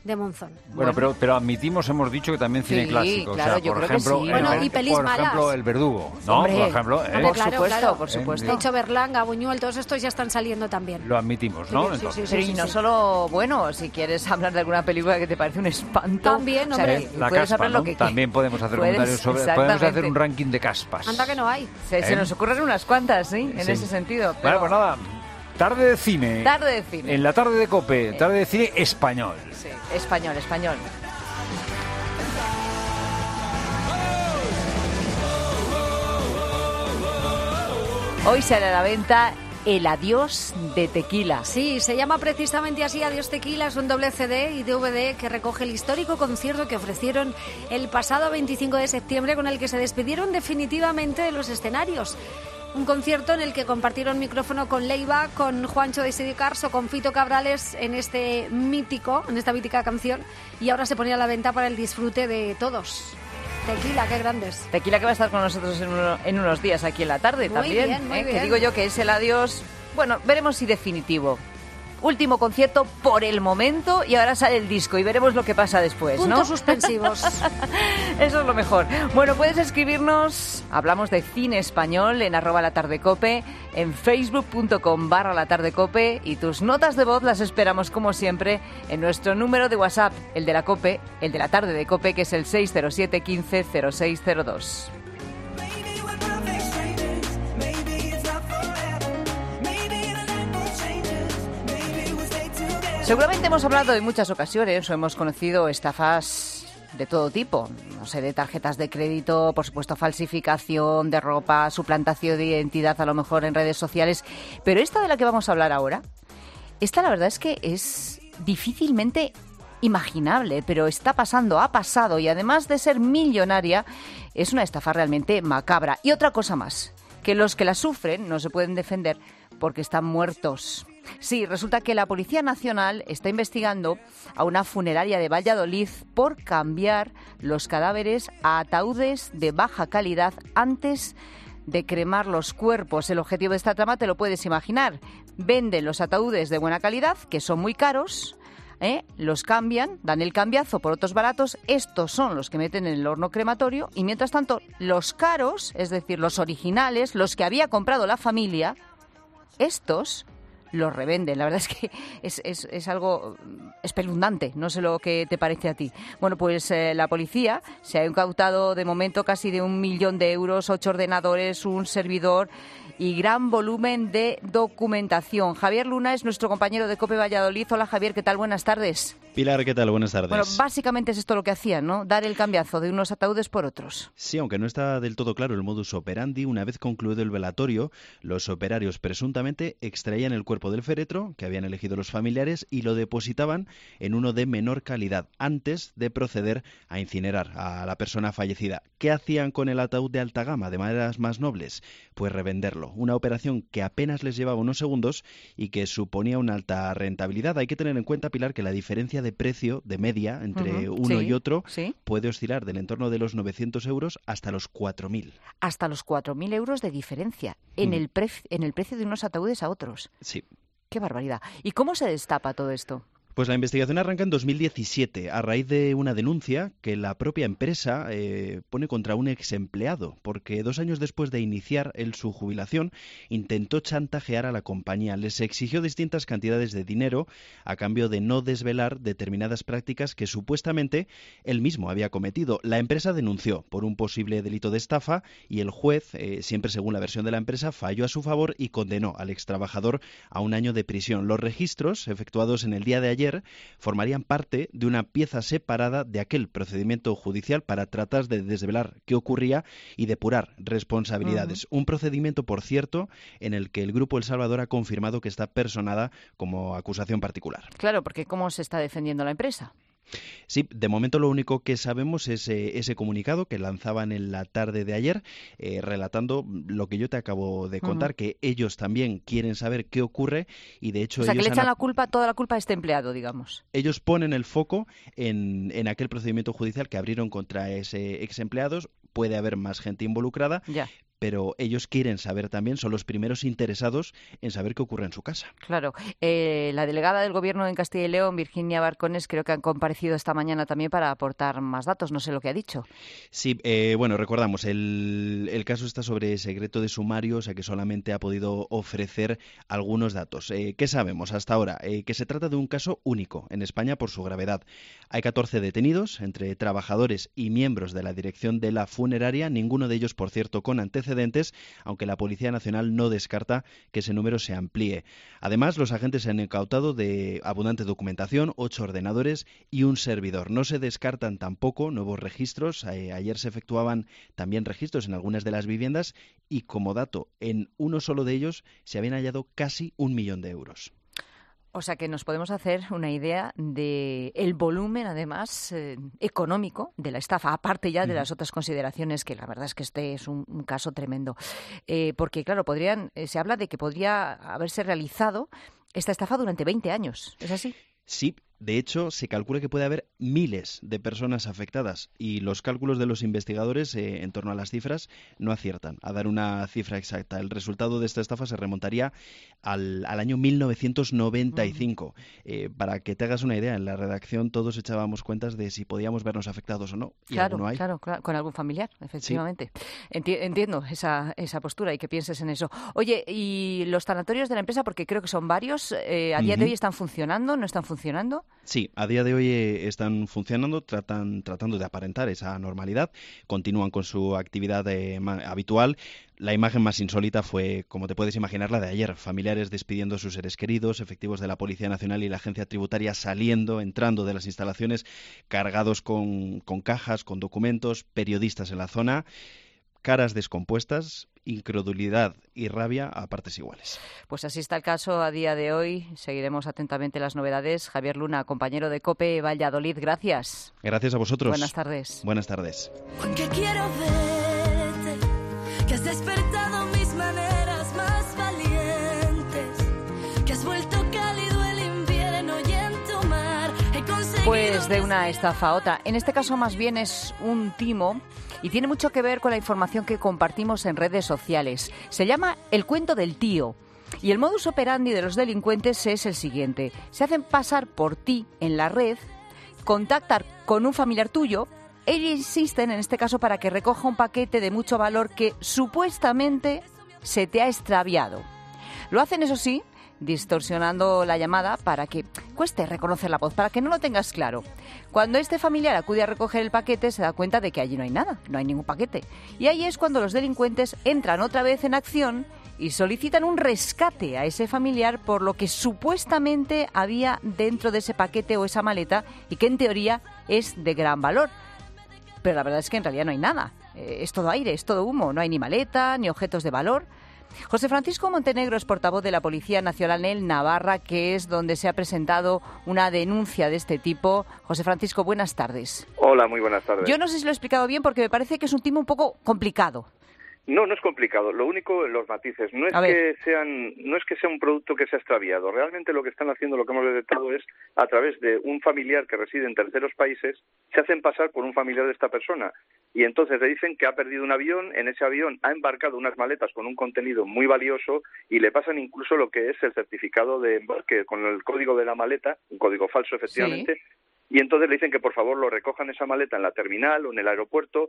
de Monzón. Bueno, pero admitimos, hemos dicho que también cine clásico. Claro, o sea, yo por creo que ejemplo, sí. Bueno, y pelis por ejemplo, malas. El Verdugo, ¿no? Hombre, por ejemplo, por supuesto. De hecho, Berlanga, Buñuel, todos estos ya están saliendo también. Lo admitimos, ¿no? Sí, Entonces, Pero y no solo, bueno, si quieres hablar de alguna película que te parece un espanto. También, o sea, hombre. la puedes caspa, hablar lo ¿no? que También podemos hacer puedes, comentarios sobre... Podemos exactamente. hacer un ranking de caspas. Anda que no hay. Se nos ocurren unas cuantas, ¿sí? En Sí. ese sentido. Bueno, pues nada, tarde de cine. Tarde de cine. En la tarde de COPE, tarde de cine español. Sí, español. Hoy sale a la venta El Adiós de Tequila. Sí, se llama precisamente así Adiós Tequila, es un doble CD y DVD que recoge el histórico concierto que ofrecieron el pasado 25 de septiembre con el que se despidieron definitivamente de los escenarios. Un concierto en el que compartieron micrófono con Leiva, con Juancho de City Cars o con Fito Cabrales en esta mítica canción, y ahora se pone a la venta para el disfrute de todos. Tequila, qué grandes. Tequila que va a estar con nosotros en unos días aquí en la tarde Muy también. bien, muy Que bien. digo yo que es el adiós, bueno, veremos si definitivo. Último concierto por el momento y ahora sale el disco y veremos lo que pasa después, ¿no? Puntos suspensivos. Eso es lo mejor. Bueno, puedes escribirnos, hablamos de cine español en @latardecope, en facebook.com/latardecope, y tus notas de voz las esperamos como siempre en nuestro número de WhatsApp, el de la COPE, el de la tarde de COPE, que es el 607 15 0602. Seguramente hemos hablado en muchas ocasiones o hemos conocido estafas de todo tipo, no sé, de tarjetas de crédito, por supuesto falsificación de ropa, suplantación de identidad a lo mejor en redes sociales, pero esta de la que vamos a hablar ahora, esta la verdad es que es difícilmente imaginable, pero está pasando, ha pasado, y además de ser millonaria, es una estafa realmente macabra. Y otra cosa más, que los que la sufren no se pueden defender porque están muertos. Sí, resulta que la Policía Nacional está investigando a una funeraria de Valladolid por cambiar los cadáveres a ataúdes de baja calidad antes de cremar los cuerpos. El objetivo de esta trama te lo puedes imaginar. Venden los ataúdes de buena calidad, que son muy caros, los cambian, dan el cambiazo por otros baratos. Estos son los que meten en el horno crematorio y, mientras tanto, los caros, es decir, los originales, los que había comprado la familia, estos los revenden. La verdad es que es algo espeluznante. No sé lo que te parece a ti. Bueno, pues la policía se ha incautado de momento casi de 1 millón de euros, 8 ordenadores, un servidor y gran volumen de documentación. Javier Luna es nuestro compañero de COPE Valladolid. Hola Javier, ¿qué tal? Buenas tardes. Pilar, ¿qué tal? Buenas tardes. Bueno, básicamente es esto lo que hacían, ¿no? Dar el cambiazo de unos ataúdes por otros. Sí, aunque no está del todo claro el modus operandi, una vez concluido el velatorio, los operarios presuntamente extraían el cuerpo del féretro que habían elegido los familiares y lo depositaban en uno de menor calidad antes de proceder a incinerar a la persona fallecida. ¿Qué hacían con el ataúd de alta gama de maneras más nobles? Pues revenderlo. Una operación que apenas les llevaba unos segundos y que suponía una alta rentabilidad. Hay que tener en cuenta, Pilar, que la diferencia de precio de media entre uno y otro puede oscilar del entorno de los 900 euros hasta los 4.000. Hasta los 4.000 euros de diferencia en el precio de unos ataúdes a otros. Sí. ¡Qué barbaridad! ¿Y cómo se destapa todo esto? Pues la investigación arranca en 2017 a raíz de una denuncia que la propia empresa pone contra un ex empleado, porque 2 años después de iniciar él su jubilación intentó chantajear a la compañía. Les exigió distintas cantidades de dinero a cambio de no desvelar determinadas prácticas que supuestamente él mismo había cometido. La empresa denunció por un posible delito de estafa y el juez, siempre según la versión de la empresa, falló a su favor y condenó al ex trabajador a 1 año de prisión. Los registros efectuados en el día de ayer formarían parte de una pieza separada de aquel procedimiento judicial para tratar de desvelar qué ocurría y depurar responsabilidades. Un procedimiento, por cierto, en el que el Grupo El Salvador ha confirmado que está personada como acusación particular. Claro, porque ¿cómo se está defendiendo la empresa? Sí, de momento lo único que sabemos es ese comunicado que lanzaban en la tarde de ayer, relatando lo que yo te acabo de contar, que ellos también quieren saber qué ocurre y de hecho o sea, ellos que le echan toda la culpa a este empleado, digamos. Ellos ponen el foco en aquel procedimiento judicial que abrieron contra ese ex empleado. Puede haber más gente involucrada. Ya. pero ellos quieren saber también, son los primeros interesados en saber qué ocurre en su casa. Claro. La delegada del Gobierno en Castilla y León, Virginia Barcones, creo que han comparecido esta mañana también para aportar más datos. No sé lo que ha dicho. Sí, bueno, recordamos, el caso está sobre secreto de sumario, o sea que solamente ha podido ofrecer algunos datos. ¿Qué sabemos hasta ahora? Que se trata de un caso único en España por su gravedad. Hay 14 detenidos, entre trabajadores y miembros de la dirección de la funeraria, ninguno de ellos, por cierto, con antecedentes, aunque la Policía Nacional no descarta que ese número se amplíe. Además, los agentes se han incautado de abundante documentación, 8 ordenadores y un servidor. No se descartan tampoco nuevos registros. Ayer se efectuaban también registros en algunas de las viviendas y, como dato, en uno solo de ellos se habían hallado casi 1 millón de euros. O sea que nos podemos hacer una idea de el volumen, además, económico de la estafa, aparte ya de las otras consideraciones, que la verdad es que este es un caso tremendo. Porque, claro, se habla de que podría haberse realizado esta estafa durante 20 años. ¿Es así? Sí. De hecho, se calcula que puede haber miles de personas afectadas y los cálculos de los investigadores en torno a las cifras no aciertan a dar una cifra exacta. El resultado de esta estafa se remontaría al año 1995. Para que te hagas una idea, en la redacción todos echábamos cuentas de si podíamos vernos afectados o no. Y claro, hay. claro, con algún familiar, efectivamente. Sí. Entiendo esa postura y que pienses en eso. Oye, ¿y los tanatorios de la empresa? Porque creo que son varios. ¿A día de hoy están funcionando? ¿No están funcionando? Sí, a día de hoy están funcionando, tratando de aparentar esa normalidad, continúan con su actividad habitual. La imagen más insólita fue, como te puedes imaginar, la de ayer. Familiares despidiendo a sus seres queridos, efectivos de la Policía Nacional y la Agencia Tributaria entrando de las instalaciones, cargados con cajas, con documentos, periodistas en la zona, caras descompuestas, incredulidad y rabia a partes iguales. Pues así está el caso a día de hoy. Seguiremos atentamente las novedades. Javier Luna, compañero de COPE Valladolid, gracias. Gracias a vosotros. Buenas tardes. Buenas tardes. Porque quiero verte, que has despertado mis maneras más valientes, que has vuelto cálido el invierno y en tu mar he conseguido... Pues de una estafa a otra. En este caso más bien es un timo y tiene mucho que ver con la información que compartimos en redes sociales. Se llama El cuento del tío. Y el modus operandi de los delincuentes es el siguiente. Se hacen pasar por ti en la red, contactan con un familiar tuyo, ellos insisten en este caso para que recoja un paquete de mucho valor que supuestamente se te ha extraviado. Lo hacen, eso sí, distorsionando la llamada para que cueste reconocer la voz, para que no lo tengas claro. Cuando este familiar acude a recoger el paquete, se da cuenta de que allí no hay nada, no hay ningún paquete. Y ahí es cuando los delincuentes entran otra vez en acción y solicitan un rescate a ese familiar por lo que supuestamente había dentro de ese paquete o esa maleta y que en teoría es de gran valor. Pero la verdad es que en realidad no hay nada. Es todo aire, es todo humo, no hay ni maleta, ni objetos de valor. José Francisco Montenegro es portavoz de la Policía Nacional en Navarra, que es donde se ha presentado una denuncia de este tipo. José Francisco, buenas tardes. Hola, muy buenas tardes. Yo no sé si lo he explicado bien porque me parece que es un timo un poco complicado. No, no es complicado. Lo único, los matices. No es que sea un producto que se ha extraviado. Realmente lo que están haciendo, lo que hemos detectado es, a través de un familiar que reside en terceros países, se hacen pasar por un familiar de esta persona. Y entonces le dicen que ha perdido un avión, en ese avión ha embarcado unas maletas con un contenido muy valioso y le pasan incluso lo que es el certificado de embarque con el código de la maleta, un código falso efectivamente. Sí. Y entonces le dicen que por favor lo recojan esa maleta en la terminal o en el aeropuerto,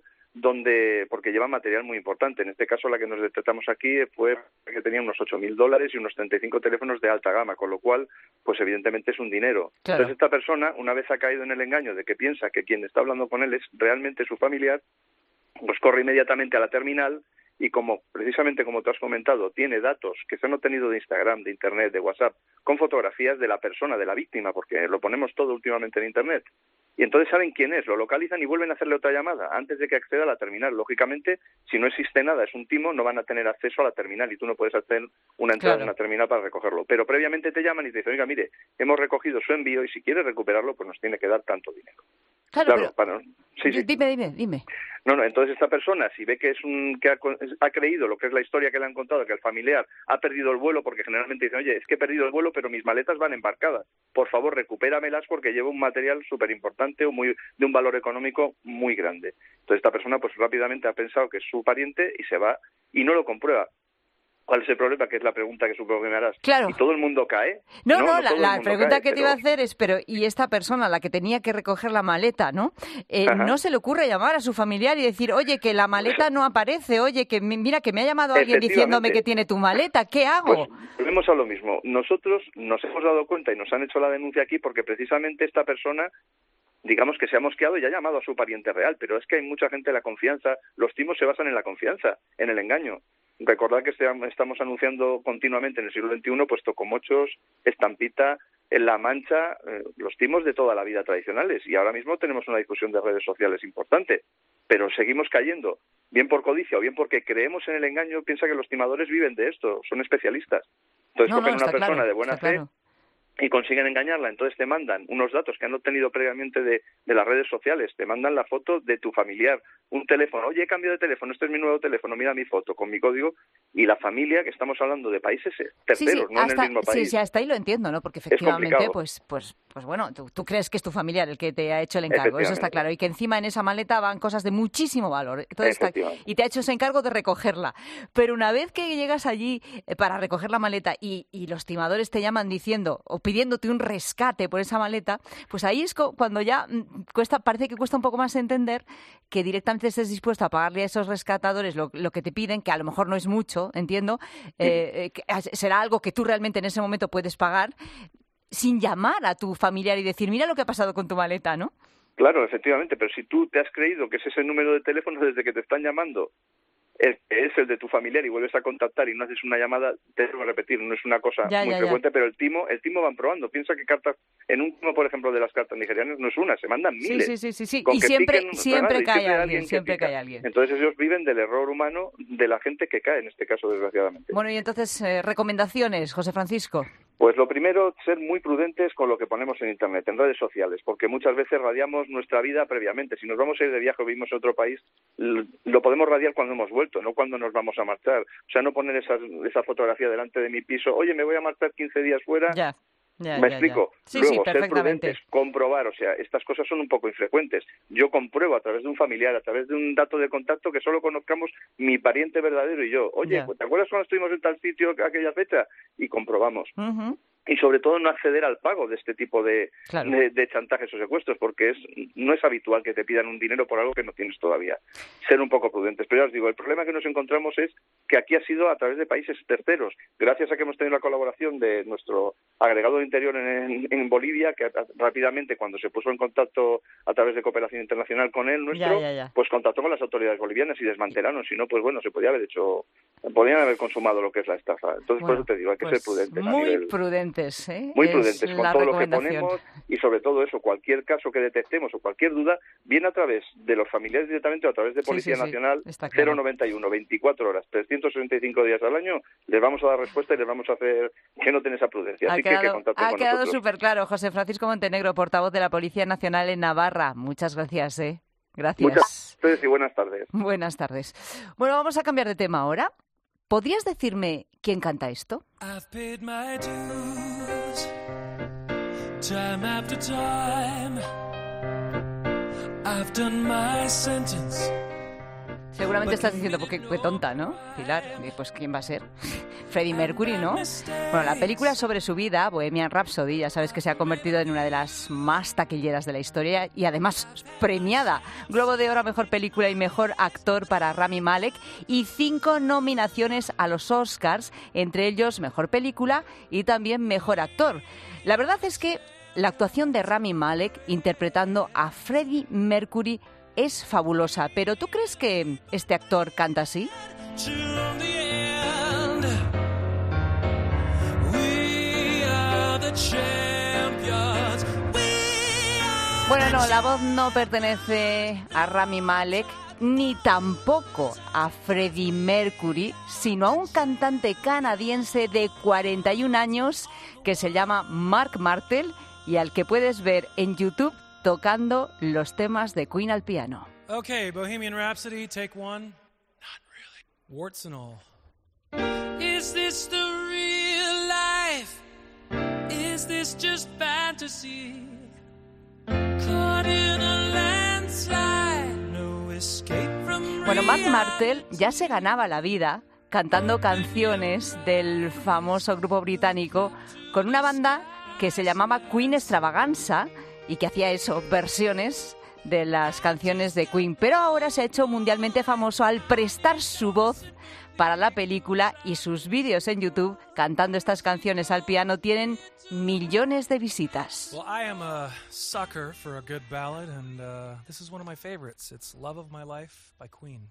porque lleva material muy importante. En este caso la que nos detectamos aquí fue que tenía unos $8.000 y unos 35 teléfonos de alta gama, con lo cual, pues evidentemente es un dinero. Claro. Entonces esta persona, una vez ha caído en el engaño de que piensa que quien está hablando con él es realmente su familiar, pues corre inmediatamente a la terminal y precisamente como tú has comentado, tiene datos que se han obtenido de Instagram, de Internet, de WhatsApp, con fotografías de la persona, de la víctima, porque lo ponemos todo últimamente en Internet. Y entonces saben quién es, lo localizan y vuelven a hacerle otra llamada antes de que acceda a la terminal. Lógicamente, si no existe nada, es un timo, no van a tener acceso a la terminal y tú no puedes hacer una entrada en una terminal para recogerlo. Pero previamente te llaman y te dicen, oiga, mire, hemos recogido su envío y si quiere recuperarlo, pues nos tiene que dar tanto dinero. Claro, pero... Sí. Dime. No, entonces esta persona, si ve que ha creído lo que es la historia que le han contado, que el familiar ha perdido el vuelo, porque generalmente dicen, oye, es que he perdido el vuelo, pero mis maletas van embarcadas. Por favor, recupéramelas porque llevo un material súper importante o de un valor económico muy grande. Entonces esta persona pues rápidamente ha pensado que es su pariente y se va y no lo comprueba. ¿Cuál es el problema? Que es la pregunta que supongo que me harás. Claro. ¿Y todo el mundo cae? No, todo la el mundo pregunta cae, que te iba a hacer es, pero ¿y esta persona, la que tenía que recoger la maleta, no? ¿No se le ocurre llamar a su familiar y decir, oye, que la maleta no aparece, oye, que mira, que me ha llamado alguien diciéndome que tiene tu maleta, ¿qué hago? Pues volvemos a lo mismo. Nosotros nos hemos dado cuenta y nos han hecho la denuncia aquí porque precisamente esta persona, digamos que se ha mosqueado y ha llamado a su pariente real, pero es que hay mucha gente de la confianza. Los timos se basan en la confianza, en el engaño. Recordad que estamos anunciando continuamente en el siglo XXI, pues tocomochos, estampita, en La Mancha, los timos de toda la vida tradicionales. Y ahora mismo tenemos una difusión de redes sociales importante, pero seguimos cayendo, bien por codicia o bien porque creemos en el engaño. Piensa que los timadores viven de esto, son especialistas. Entonces cogen una persona de buena fe y consiguen engañarla, entonces te mandan unos datos que han obtenido previamente de las redes sociales, te mandan la foto de tu familiar, un teléfono, oye, he cambiado de teléfono, este es mi nuevo teléfono, mira mi foto con mi código, y la familia, que estamos hablando de países terceros, no en el mismo país. Sí, hasta ahí lo entiendo, ¿no? Porque efectivamente, pues bueno, tú crees que es tu familiar el que te ha hecho el encargo, eso está claro, y que encima en esa maleta van cosas de muchísimo valor, y te ha hecho ese encargo de recogerla, pero una vez que llegas allí para recoger la maleta y los timadores te llaman diciendo o pidiéndote un rescate por esa maleta, pues ahí es cuando ya parece que cuesta un poco más entender que directamente estés dispuesto a pagarle a esos rescatadores lo que te piden, que a lo mejor no es mucho, entiendo, que será algo que tú realmente en ese momento puedes pagar, sin llamar a tu familiar y decir, mira lo que ha pasado con tu maleta, ¿no? Claro, efectivamente, pero si tú te has creído que ese es el número de teléfono desde que te están llamando, es el de tu familiar y vuelves a contactar y no haces una llamada, te debo repetir, no es una cosa muy frecuente, pero el timo van probando. Piensa que cartas, en un timo, por ejemplo, de las cartas nigerianas no es una, se mandan miles. Sí. Y siempre cae alguien. Entonces ellos viven del error humano de la gente que cae, en este caso, desgraciadamente. Bueno, y entonces, recomendaciones, José Francisco. Pues lo primero, ser muy prudentes con lo que ponemos en Internet, en redes sociales, porque muchas veces radiamos nuestra vida previamente. Si nos vamos a ir de viaje o vivimos en otro país, lo podemos radiar cuando hemos vuelto, no cuando nos vamos a marchar. O sea, no poner esa fotografía delante de mi piso, oye, me voy a marchar 15 días fuera. ¿Me explico? Luego, ser prudentes, comprobar, o sea, estas cosas son un poco infrecuentes. Yo compruebo a través de un familiar, a través de un dato de contacto que solo conozcamos mi pariente verdadero y yo. Oye, ¿te acuerdas cuando estuvimos en tal sitio aquella fecha? Y comprobamos. Y sobre todo no acceder al pago de este tipo de chantajes o secuestros, porque no es habitual que te pidan un dinero por algo que no tienes todavía. Ser un poco prudentes. Pero ya os digo, el problema que nos encontramos es que aquí ha sido a través de países terceros, gracias a que hemos tenido la colaboración de nuestro agregado de Interior en Bolivia, que rápidamente, cuando se puso en contacto a través de cooperación internacional con él, pues contactó con las autoridades bolivianas y desmantelaron. Si no, pues bueno, podían haber consumado lo que es la estafa. Entonces, por eso te digo, hay que ser prudentes. Muy prudentes. Muy prudentes con todo lo que ponemos y sobre todo eso, cualquier caso que detectemos o cualquier duda, viene a través de los familiares directamente o a través de Policía Nacional, 091, 24 horas, 365 días al año, les vamos a dar respuesta y les vamos a hacer que no tienen esa prudencia. Así que contacten con nosotros. Ha quedado súper claro. José Francisco Montenegro, portavoz de la Policía Nacional en Navarra. Muchas gracias. Gracias. Muchas gracias y buenas tardes. Buenas tardes. Bueno, vamos a cambiar de tema ahora. ¿Podrías decirme quién canta esto? I've paid my dues, time after time. I've done my sentence. Seguramente estás diciendo, pues qué tonta, ¿no, Pilar? Pues ¿quién va a ser? Freddie Mercury, ¿no? Bueno, la película sobre su vida, Bohemian Rhapsody, ya sabes que se ha convertido en una de las más taquilleras de la historia y además premiada. Globo de Oro a Mejor Película y Mejor Actor para Rami Malek y 5 nominaciones a los Oscars, entre ellos Mejor Película y también Mejor Actor. La verdad es que la actuación de Rami Malek interpretando a Freddie Mercury es fabulosa, pero ¿tú crees que este actor canta así? Bueno, no, la voz no pertenece a Rami Malek, ni tampoco a Freddie Mercury, sino a un cantante canadiense de 41 años que se llama Mark Martel y al que puedes ver en YouTube tocando los temas de Queen al piano. Okay, Bohemian Rhapsody, take one. Not really. Warts and all. Is this the real life? Is this just fantasy? Caught in a landslide, no escape from Bueno, Marc Martel ya se ganaba la vida cantando canciones del famoso grupo británico con una banda que se llamaba Queen Extravaganza y que hacía eso, versiones de las canciones de Queen. Pero ahora se ha hecho mundialmente famoso al prestar su voz para la película y sus vídeos en YouTube cantando estas canciones al piano tienen millones de visitas. Well, I am a sucker for a good ballad, and this is one of my favorites. It's Love of My Life by Queen.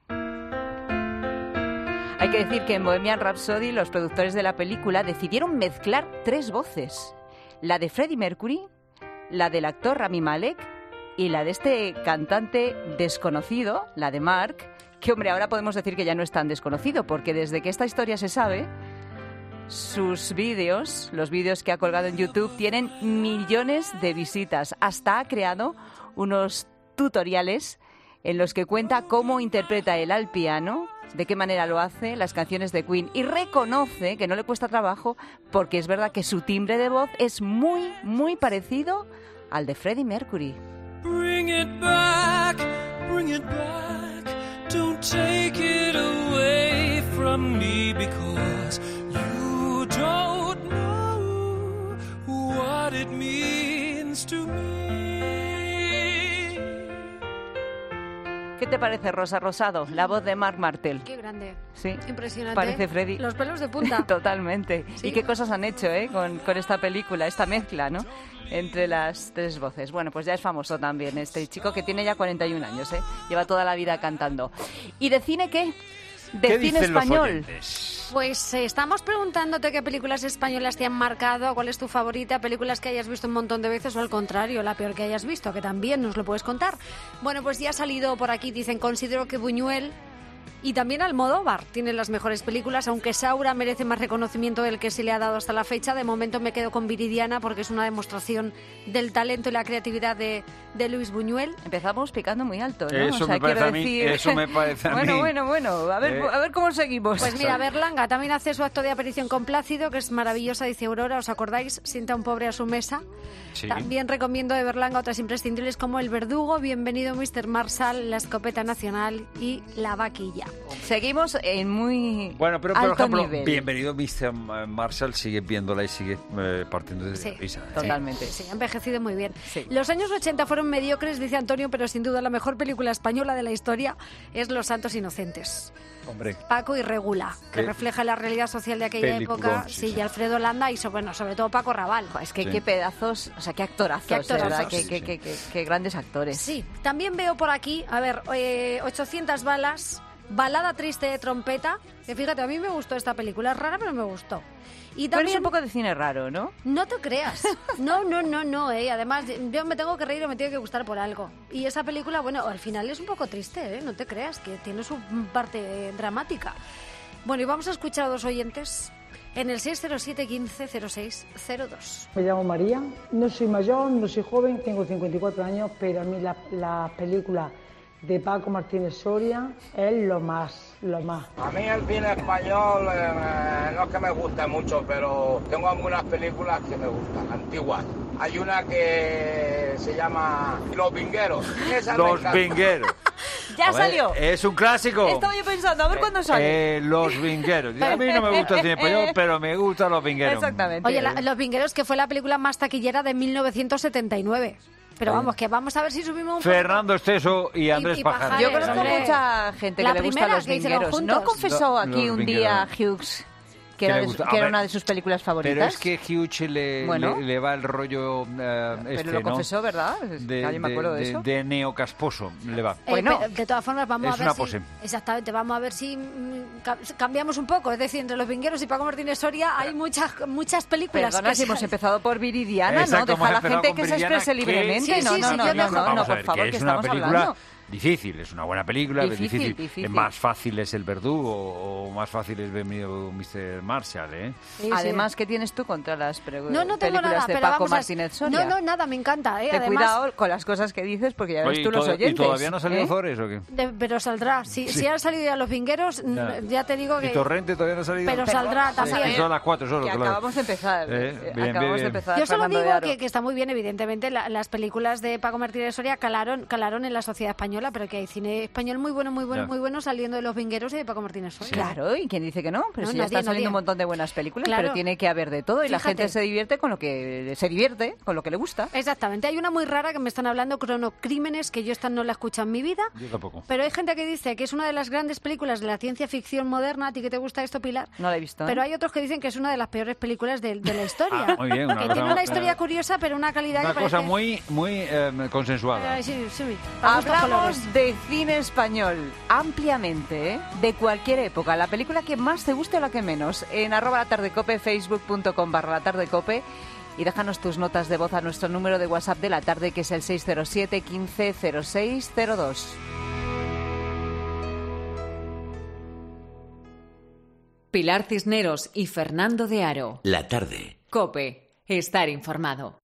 Hay que decir que en Bohemian Rhapsody los productores de la película decidieron mezclar 3 voces. La de Freddie Mercury, la del actor Rami Malek y la de este cantante desconocido, la de Mark, que hombre, ahora podemos decir que ya no es tan desconocido, porque desde que esta historia se sabe, sus vídeos, los vídeos que ha colgado en YouTube, tienen millones de visitas. Hasta ha creado unos tutoriales en los que cuenta cómo interpreta él al piano, de qué manera lo hace, las canciones de Queen, y reconoce que no le cuesta trabajo porque es verdad que su timbre de voz es muy, muy parecido al de Freddie Mercury. Bring it back, don't take it away from me because you don't know what it means to me. ¿Qué te parece, Rosa Rosado? La voz de Marc Martel. Qué grande. Sí. Impresionante. Parece Freddy. Los pelos de punta. Totalmente. ¿Sí? Y qué cosas han hecho con esta película, esta mezcla, ¿no? Entre las 3 voces. Bueno, pues ya es famoso también este chico que tiene ya 41 años, ¿eh? Lleva toda la vida cantando. ¿Y de cine qué? ¿De cine español? Pues estamos preguntándote qué películas españolas te han marcado, cuál es tu favorita, películas que hayas visto un montón de veces o al contrario, la peor que hayas visto, que también nos lo puedes contar. Bueno, pues ya ha salido por aquí, dicen, considero que Buñuel y también Almodóvar tienen las mejores películas, aunque Saura merece más reconocimiento del que se le ha dado hasta la fecha. De momento me quedo con Viridiana porque es una demostración del talento y la creatividad de Luis Buñuel. Empezamos picando muy alto, ¿no? Eso me parece a mí. Eso me parece a mí. Bueno. A ver cómo seguimos. Pues mira, Berlanga también hace su acto de aparición con Plácido, que es maravillosa, dice Aurora, ¿os acordáis? Sienta un pobre a su mesa. Sí. También recomiendo de Berlanga otras imprescindibles como El Verdugo, Bienvenido Mr. Marshall, La Escopeta Nacional y La Vaquilla. Seguimos en muy bueno, pero alto por ejemplo, nivel. Bienvenido Mr. Marshall, sigue viéndola y sigue partiendo de sí, risa. Totalmente. Sí, ha envejecido muy bien. Sí. Los años 80 fueron mediocres, dice Antonio, pero sin duda la mejor película española de la historia es Los Santos Inocentes. Hombre. Paco y Regula, que refleja la realidad social de aquella época. Sí, y Alfredo Landa y sobre todo Paco Raval. Es que qué pedazos, o sea, qué actorazos, ¿verdad? Qué grandes actores. Sí, también veo por aquí, a ver, 800 balas, Balada triste de trompeta, que fíjate, a mí me gustó esta película, es rara pero me gustó. Y también, pero es un poco de cine raro, ¿no? No te creas. No. Además, yo me tengo que reír o me tiene que gustar por algo. Y esa película, bueno, al final es un poco triste, ¿eh? No te creas, que tiene su parte dramática. Bueno, y vamos a escuchar a 2 oyentes en el 607 15 06 02. Me llamo María, no soy mayor, no soy joven, tengo 54 años, pero a mí la película de Paco Martínez Soria es lo más. A mí el cine español no es que me guste mucho, pero tengo algunas películas que me gustan, antiguas. Hay una que se llama Los Vingueros. Los Vingueros. Ya salió. Es un clásico. Estaba yo pensando, a ver cuándo sale. Los Vingueros. A mí no me gusta el cine español, pero me gustan Los Vingueros. Exactamente. Oye, Los Vingueros, que fue la película más taquillera de 1979. Pero vamos, que vamos a ver si subimos un Fernando Esteso y Andrés Pajares. Yo conozco mucha gente que le gusta Los Vingueros. ¿No confesó aquí un día Hughes que era una de sus películas favoritas? Pero es que Hughes le va el rollo pero lo confesó, ¿verdad? Nadie me acuerdo de eso. De neocasposo le va. Bueno, de todas formas vamos a ver si... Exactamente, vamos a ver si cambiamos un poco. Es decir, entre Los Vingueros y Paco Martínez Soria hay muchas películas. Perdona, si hemos empezado por Viridiana, exacto, ¿no? Deja a la gente que se exprese libremente. No, por favor, que estamos hablando. Difícil, es una buena película, difícil. Más fácil es El Verdugo o más fácil es Bienvenido Mr. Marshall, ¿eh? Sí, además, ¿qué tienes tú contra las películas nada, de Paco Martínez Soria? No, nada, me encanta, ¿eh? Ten cuidado con las cosas que dices porque ya ves tú los oyentes. ¿Y todavía no ha salido Zores o qué? Pero saldrá. Si han salido ya Los Vingueros, ya te digo que... ¿Y Torrente todavía no ha salido? Pero saldrá también. Son las 4 solo. Que acabamos de empezar. Acabamos de empezar. Yo solo digo que está muy bien, evidentemente, las películas de Paco Martínez Soria calaron en la sociedad española. española, pero que hay cine español muy bueno, muy bueno, Ya. muy bueno, saliendo de Los Vingueros y de Paco Martínez Soria. Claro, ¿y quién dice que no? Pero No, si ya nadie, están saliendo nadie. un montón de buenas películas, Claro. pero tiene que haber de todo y la Fíjate. gente se divierte con lo que le gusta. Exactamente. Hay una muy rara que me están hablando, Cronocrímenes, que yo esta no la he escuchado en mi vida. Yo tampoco. Pero hay gente que dice que es una de las grandes películas de la ciencia ficción moderna. ¿A ti que te gusta esto, Pilar? No la he visto. ¿eh? Pero hay otros que dicen que es una de las peores películas de la historia. Ah, muy bien, una que cosa- tiene una historia curiosa, pero una calidad Una que cosa parece... muy consensuada. Ay, sí, sí. A gustos colores. Hablamos de cine español ampliamente, ¿eh? De cualquier época. La película que más te guste o la que menos. En @latardecope, facebook.com/latardecope. Y déjanos tus notas de voz a nuestro número de WhatsApp de la tarde, que es el 607 15 0602. Pilar Cisneros y Fernando de Aro. La tarde. COPE. Estar informado.